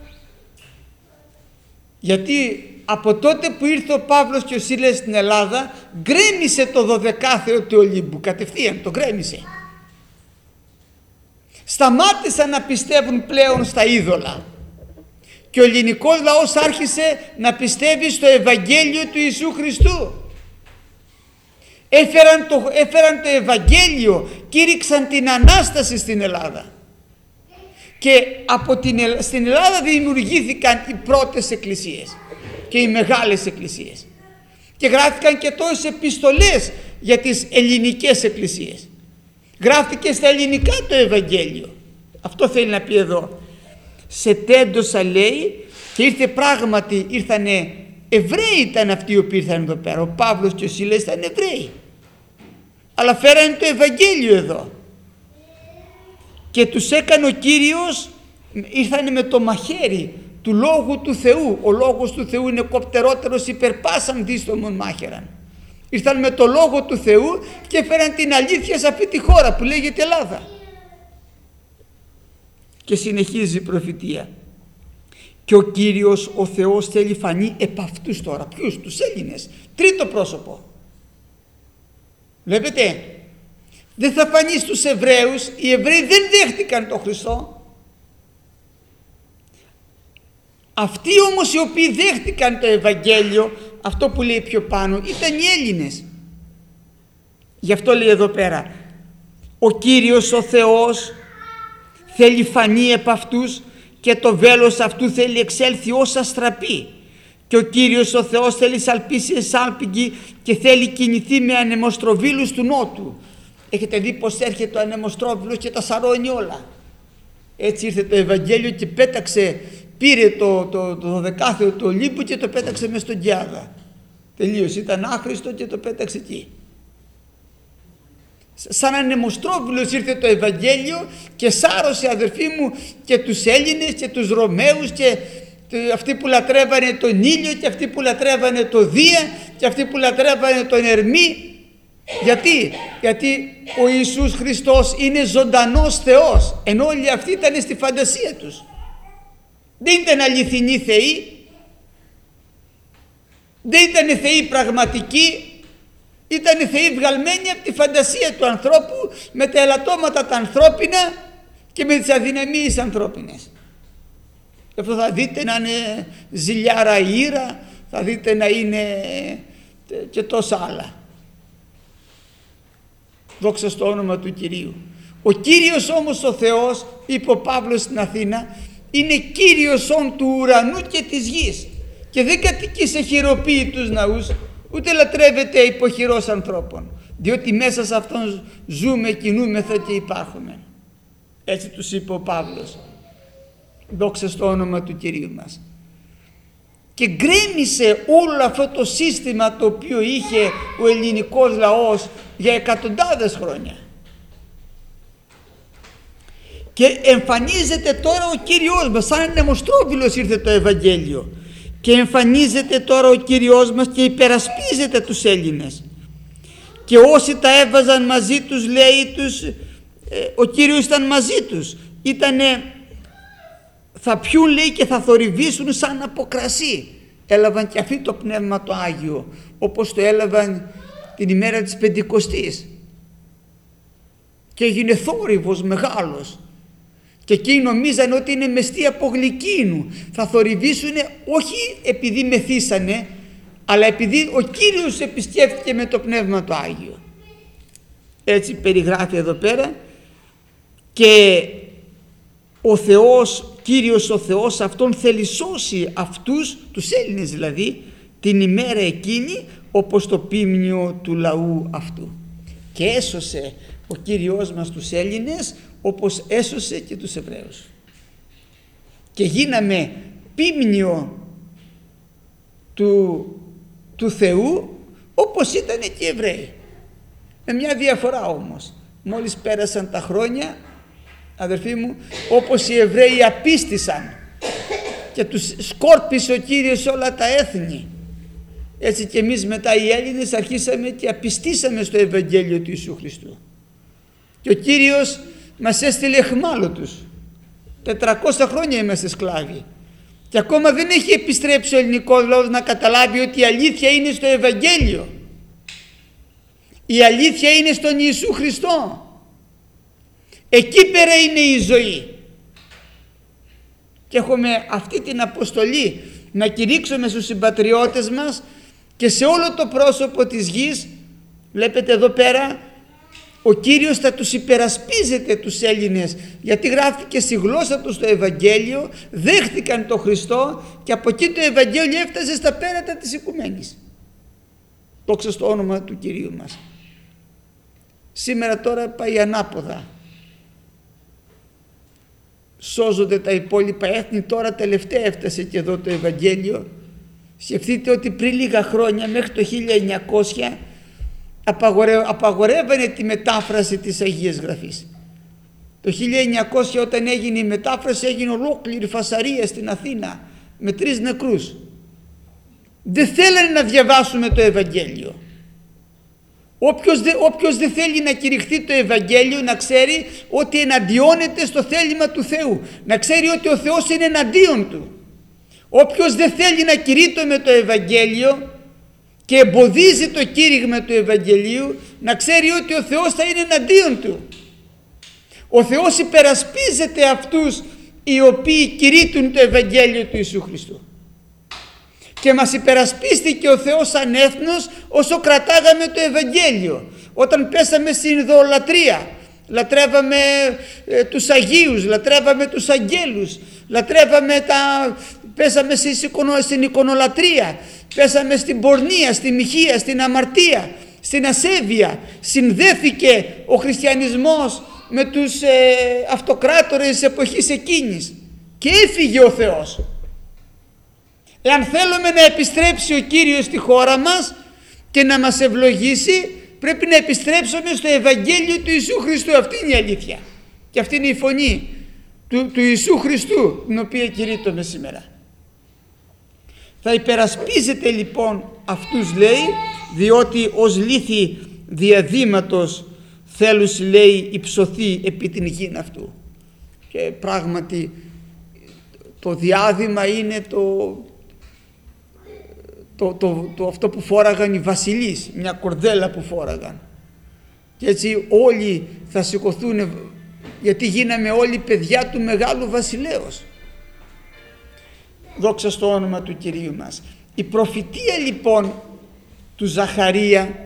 Γιατί από τότε που ήρθε ο Παύλος και ο Σίλας στην Ελλάδα, γκρέμισε το 12ο του Ολύμπου, κατευθείαν το γκρέμισε. Σταμάτησαν να πιστεύουν πλέον στα είδωλα και ο ελληνικός λαός άρχισε να πιστεύει στο Ευαγγέλιο του Ιησού Χριστού. Έφεραν το Ευαγγέλιο, κήρυξαν την Ανάσταση στην Ελλάδα. Και στην Ελλάδα δημιουργήθηκαν οι πρώτες εκκλησίες και οι μεγάλες εκκλησίες. Και γράφηκαν και τόσες επιστολές για τις ελληνικές εκκλησίες. Γράφτηκε στα ελληνικά το Ευαγγέλιο. Αυτό θέλει να πει εδώ. Σε τέντωσα, λέει, και ήρθε πράγματι, ήρθανε Εβραίοι, ήταν αυτοί οι οποίοι ήρθαν εδώ πέρα. Ο Παύλος και ο Σίλας ήταν Εβραίοι. Αλλά φέρανε το Ευαγγέλιο εδώ. Και τους έκανε ο Κύριος, ήρθανε με το μαχαίρι του Λόγου του Θεού. Ο Λόγος του Θεού είναι κοπτερότερος υπερπάσαν δίστομον μάχαιραν. Ήρθαν με το Λόγο του Θεού και έφεραν την αλήθεια σε αυτή τη χώρα που λέγεται Ελλάδα. Και συνεχίζει η προφητεία. Και ο Κύριος ο Θεός θέλει φανεί επ' αυτούς τώρα. Ποιους? Τους Έλληνες. Τρίτο πρόσωπο. Βλέπετε, δεν θα φανεί στους Εβραίους. Οι Εβραίοι δεν δέχτηκαν τον Χριστό. Αυτοί όμως οι οποίοι δέχτηκαν το Ευαγγέλιο, αυτό που λέει πιο πάνω, ήταν οι Έλληνες. Γι' αυτό λέει εδώ πέρα, ο Κύριος ο Θεός θέλει φανεί επ' αυτούς και το βέλος αυτού θέλει εξέλθει ως αστραπή. Και ο Κύριος ο Θεός θέλει σαλπίσει εσάλπιγγι και θέλει κινηθεί με ανεμοστροβίλους του νότου. Έχετε δει πως έρχεται ο ανεμοστρόβιλος και τα σαρώνει όλα. Έτσι ήρθε το Ευαγγέλιο και πέταξε, πήρε το 12ο του Ολύμπου και το πέταξε μες στον Κιάδα. Τελείωσε, ήταν άχρηστο και το πέταξε εκεί. Σαν ανεμοστρόβιλος ήρθε το Ευαγγέλιο και σάρωσε, αδερφοί μου, και τους Έλληνες και τους Ρωμαίους και αυτοί που λατρεύανε τον ήλιο και αυτοί που λατρεύανε το Δία και αυτοί που λατρεύανε τον Ερμή. Γιατί ο Ιησούς Χριστός είναι ζωντανός Θεός, ενώ όλοι αυτοί ήταν στη φαντασία τους. Δεν ήταν αληθινοί θεοί, δεν ήταν θεοί πραγματικοί, ήταν θεοί βγαλμένοι από τη φαντασία του ανθρώπου, με τα ελαττώματα τα ανθρώπινα και με τις αδυναμίες ανθρώπινες. Γι' αυτό θα δείτε να είναι ζηλιάρα ήρα, θα δείτε να είναι και τόσα άλλα. Δόξα στο όνομα του Κυρίου. Ο Κύριος όμως ο Θεός, είπε ο Παύλος στην Αθήνα, είναι Κύριος όν του ουρανού και της γης και δεν κατοικεί σε χειροποίητους ναούς, ούτε λατρεύεται υπό χειρός ανθρώπων, διότι μέσα σε αυτόν ζούμε, κινούμεθα και υπάρχουμε. Έτσι τους είπε ο Παύλος. Δόξα στο όνομα του Κυρίου μας. Και γκρέμισε όλο αυτό το σύστημα το οποίο είχε ο ελληνικός λαός για εκατοντάδες χρόνια. Και εμφανίζεται τώρα ο Κύριος μας, σαν νεμοστρόβιλος ήρθε το Ευαγγέλιο, και εμφανίζεται τώρα ο Κύριος μας και υπερασπίζεται τους Έλληνες. Και όσοι τα έβαζαν μαζί τους, λέει ο Κύριος ήταν μαζί τους. Θα πιούν, λέει, και θα θορυβήσουν σαν από κρασί. Έλαβαν και αυτοί το Πνεύμα το Άγιο, όπως το έλαβαν την ημέρα της Πεντηκοστής. Και έγινε θόρυβος μεγάλος. Και εκείνοι νομίζαν ότι είναι μεστή από γλυκίνου. Θα θορυβήσουν όχι επειδή μεθύσανε, αλλά επειδή ο Κύριος επισκέφθηκε με το Πνεύμα το Άγιο. Έτσι περιγράφει εδώ πέρα. Και ο Θεός, Κύριος ο Θεός, αυτόν θέλει σώσει αυτούς, τους Έλληνες δηλαδή, την ημέρα εκείνη, όπως το πίμνιο του λαού αυτού. Και έσωσε ο Κύριος μας τους Έλληνες, όπως έσωσε και τους Εβραίους. Και γίναμε πίμνιο του Θεού, όπως ήταν και οι Εβραίοι. Με μια διαφορά όμως. Μόλις πέρασαν τα χρόνια, αδερφοί μου, όπως οι Εβραίοι απίστησαν και τους σκόρπισε ο Κύριος όλα τα έθνη, έτσι και εμείς μετά οι Έλληνες αρχίσαμε και απιστήσαμε στο Ευαγγέλιο του Ιησού Χριστού. Και ο Κύριος μας έστειλε εχμάλωτους. 400 χρόνια είμαστε σκλάβοι και ακόμα δεν έχει επιστρέψει ο ελληνικός λαός να καταλάβει ότι η αλήθεια είναι στο Ευαγγέλιο. Η αλήθεια είναι στον Ιησού Χριστό. Εκεί πέρα είναι η ζωή. Και έχουμε αυτή την αποστολή να κηρύξουμε στους συμπατριώτες μας και σε όλο το πρόσωπο της γης. Βλέπετε εδώ πέρα, ο Κύριος θα τους υπερασπίζεται τους Έλληνες, γιατί γράφτηκε στη γλώσσα τους το Ευαγγέλιο, δέχτηκαν το Χριστό και από εκεί το Ευαγγέλιο έφτασε στα πέρατα της οικουμένης. Δόξα στο όνομα του Κυρίου μας. Σήμερα τώρα πάει ανάποδα. Σώζονται τα υπόλοιπα έθνη, τώρα τελευταία έφτασε και εδώ το Ευαγγέλιο. Σκεφτείτε ότι πριν λίγα χρόνια, μέχρι το 1900, απαγορεύανε τη μετάφραση της Αγίας Γραφής. Το 1900 όταν έγινε η μετάφραση, έγινε ολόκληρη φασαρία στην Αθήνα με 3 νεκρούς. Δεν θέλανε να διαβάσουμε το Ευαγγέλιο. Όποιος δεν θέλει να κηρυχθεί το Ευαγγέλιο, να ξέρει ότι εναντιώνεται στο θέλημα του Θεού, να ξέρει ότι ο Θεός είναι εναντίον του. Όποιος δεν θέλει να κηρύττω με το Ευαγγέλιο και εμποδίζει το κήρυγμα του Ευαγγελίου, να ξέρει ότι ο Θεός θα είναι εναντίον του. Ο Θεός υπερασπίζεται αυτούς οι οποίοι κηρύττουν το Ευαγγέλιο του Ιησού Χριστού. Και μας υπερασπίστηκε ο Θεός σαν έθνος όσο κρατάγαμε το Ευαγγέλιο. Όταν πέσαμε στην ιδωλατρία, λατρεύαμε τους Αγίους, λατρεύαμε τους Αγγέλους, πέσαμε στην εικονολατρία, πέσαμε στην πορνεία, στη μοιχεία, στην αμαρτία, στην ασέβεια. Συνδέθηκε ο χριστιανισμός με τους αυτοκράτορες της εποχής εκείνης και έφυγε ο Θεός. Εάν θέλουμε να επιστρέψει ο Κύριος στη χώρα μας και να μας ευλογήσει, πρέπει να επιστρέψουμε στο Ευαγγέλιο του Ιησού Χριστού. Αυτή είναι η αλήθεια και αυτή είναι η φωνή του Ιησού Χριστού, την οποία κηρύττουμε σήμερα. Θα υπερασπίζεται λοιπόν αυτούς, λέει, διότι ως λύθη διαδήματος θέλουσι, λέει, υψωθεί επί την γην αυτού. Και πράγματι το διάδημα είναι αυτό που φόραγαν οι βασιλείς, μια κορδέλα που φόραγαν. Και έτσι όλοι θα σηκωθούν, γιατί γίναμε όλοι παιδιά του μεγάλου βασιλέως. Δόξα στο όνομα του Κυρίου μας. Η προφητεία λοιπόν του Ζαχαρία,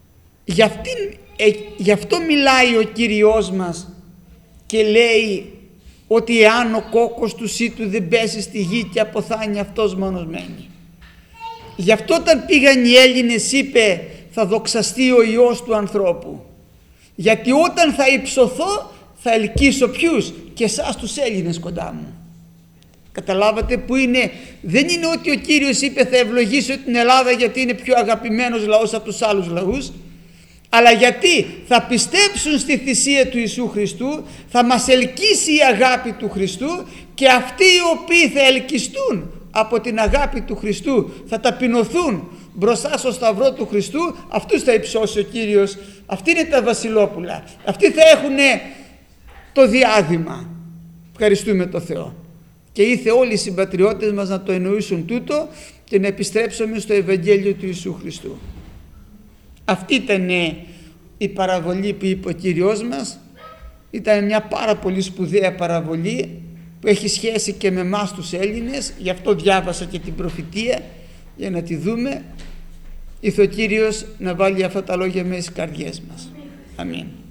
γι' αυτό μιλάει ο Κύριος μας και λέει ότι εάν ο κόκκος του σύτου δεν πέσει στη γη και αποθάνει, αυτός μόνος μένει. Γι' αυτό όταν πήγαν οι Έλληνες είπε θα δοξαστεί ο Υιός του ανθρώπου, γιατί όταν θα υψωθώ θα ελκύσω ποιους? Και εσάς τους Έλληνες κοντά μου. Καταλάβατε που είναι? Δεν είναι ότι ο Κύριος είπε θα ευλογήσω την Ελλάδα γιατί είναι πιο αγαπημένος λαός από τους άλλους λαούς, αλλά γιατί θα πιστέψουν στη θυσία του Ιησού Χριστού, θα μας ελκύσει η αγάπη του Χριστού, και αυτοί οι οποίοι θα ελκυστούν από την αγάπη του Χριστού, θα ταπεινωθούν μπροστά στο σταυρό του Χριστού, αυτούς θα υψώσει ο Κύριος. Αυτοί είναι τα βασιλόπουλα, αυτοί θα έχουν το διάδημα. Ευχαριστούμε το Θεό. Και ήθε όλοι οι συμπατριώτες μας να το εννοήσουν τούτο και να επιστρέψουμε στο Ευαγγέλιο του Ιησού Χριστού. Αυτή ήταν η παραβολή που είπε ο Κύριος μας. Ήταν μια πάρα πολύ σπουδαία παραβολή που έχει σχέση και με εμάς τους Έλληνες. Γι' αυτό διάβασα και την προφητεία για να τη δούμε. Ήθε ο Κύριος να βάλει αυτά τα λόγια μέσα στις καρδιές μας. Αμήν.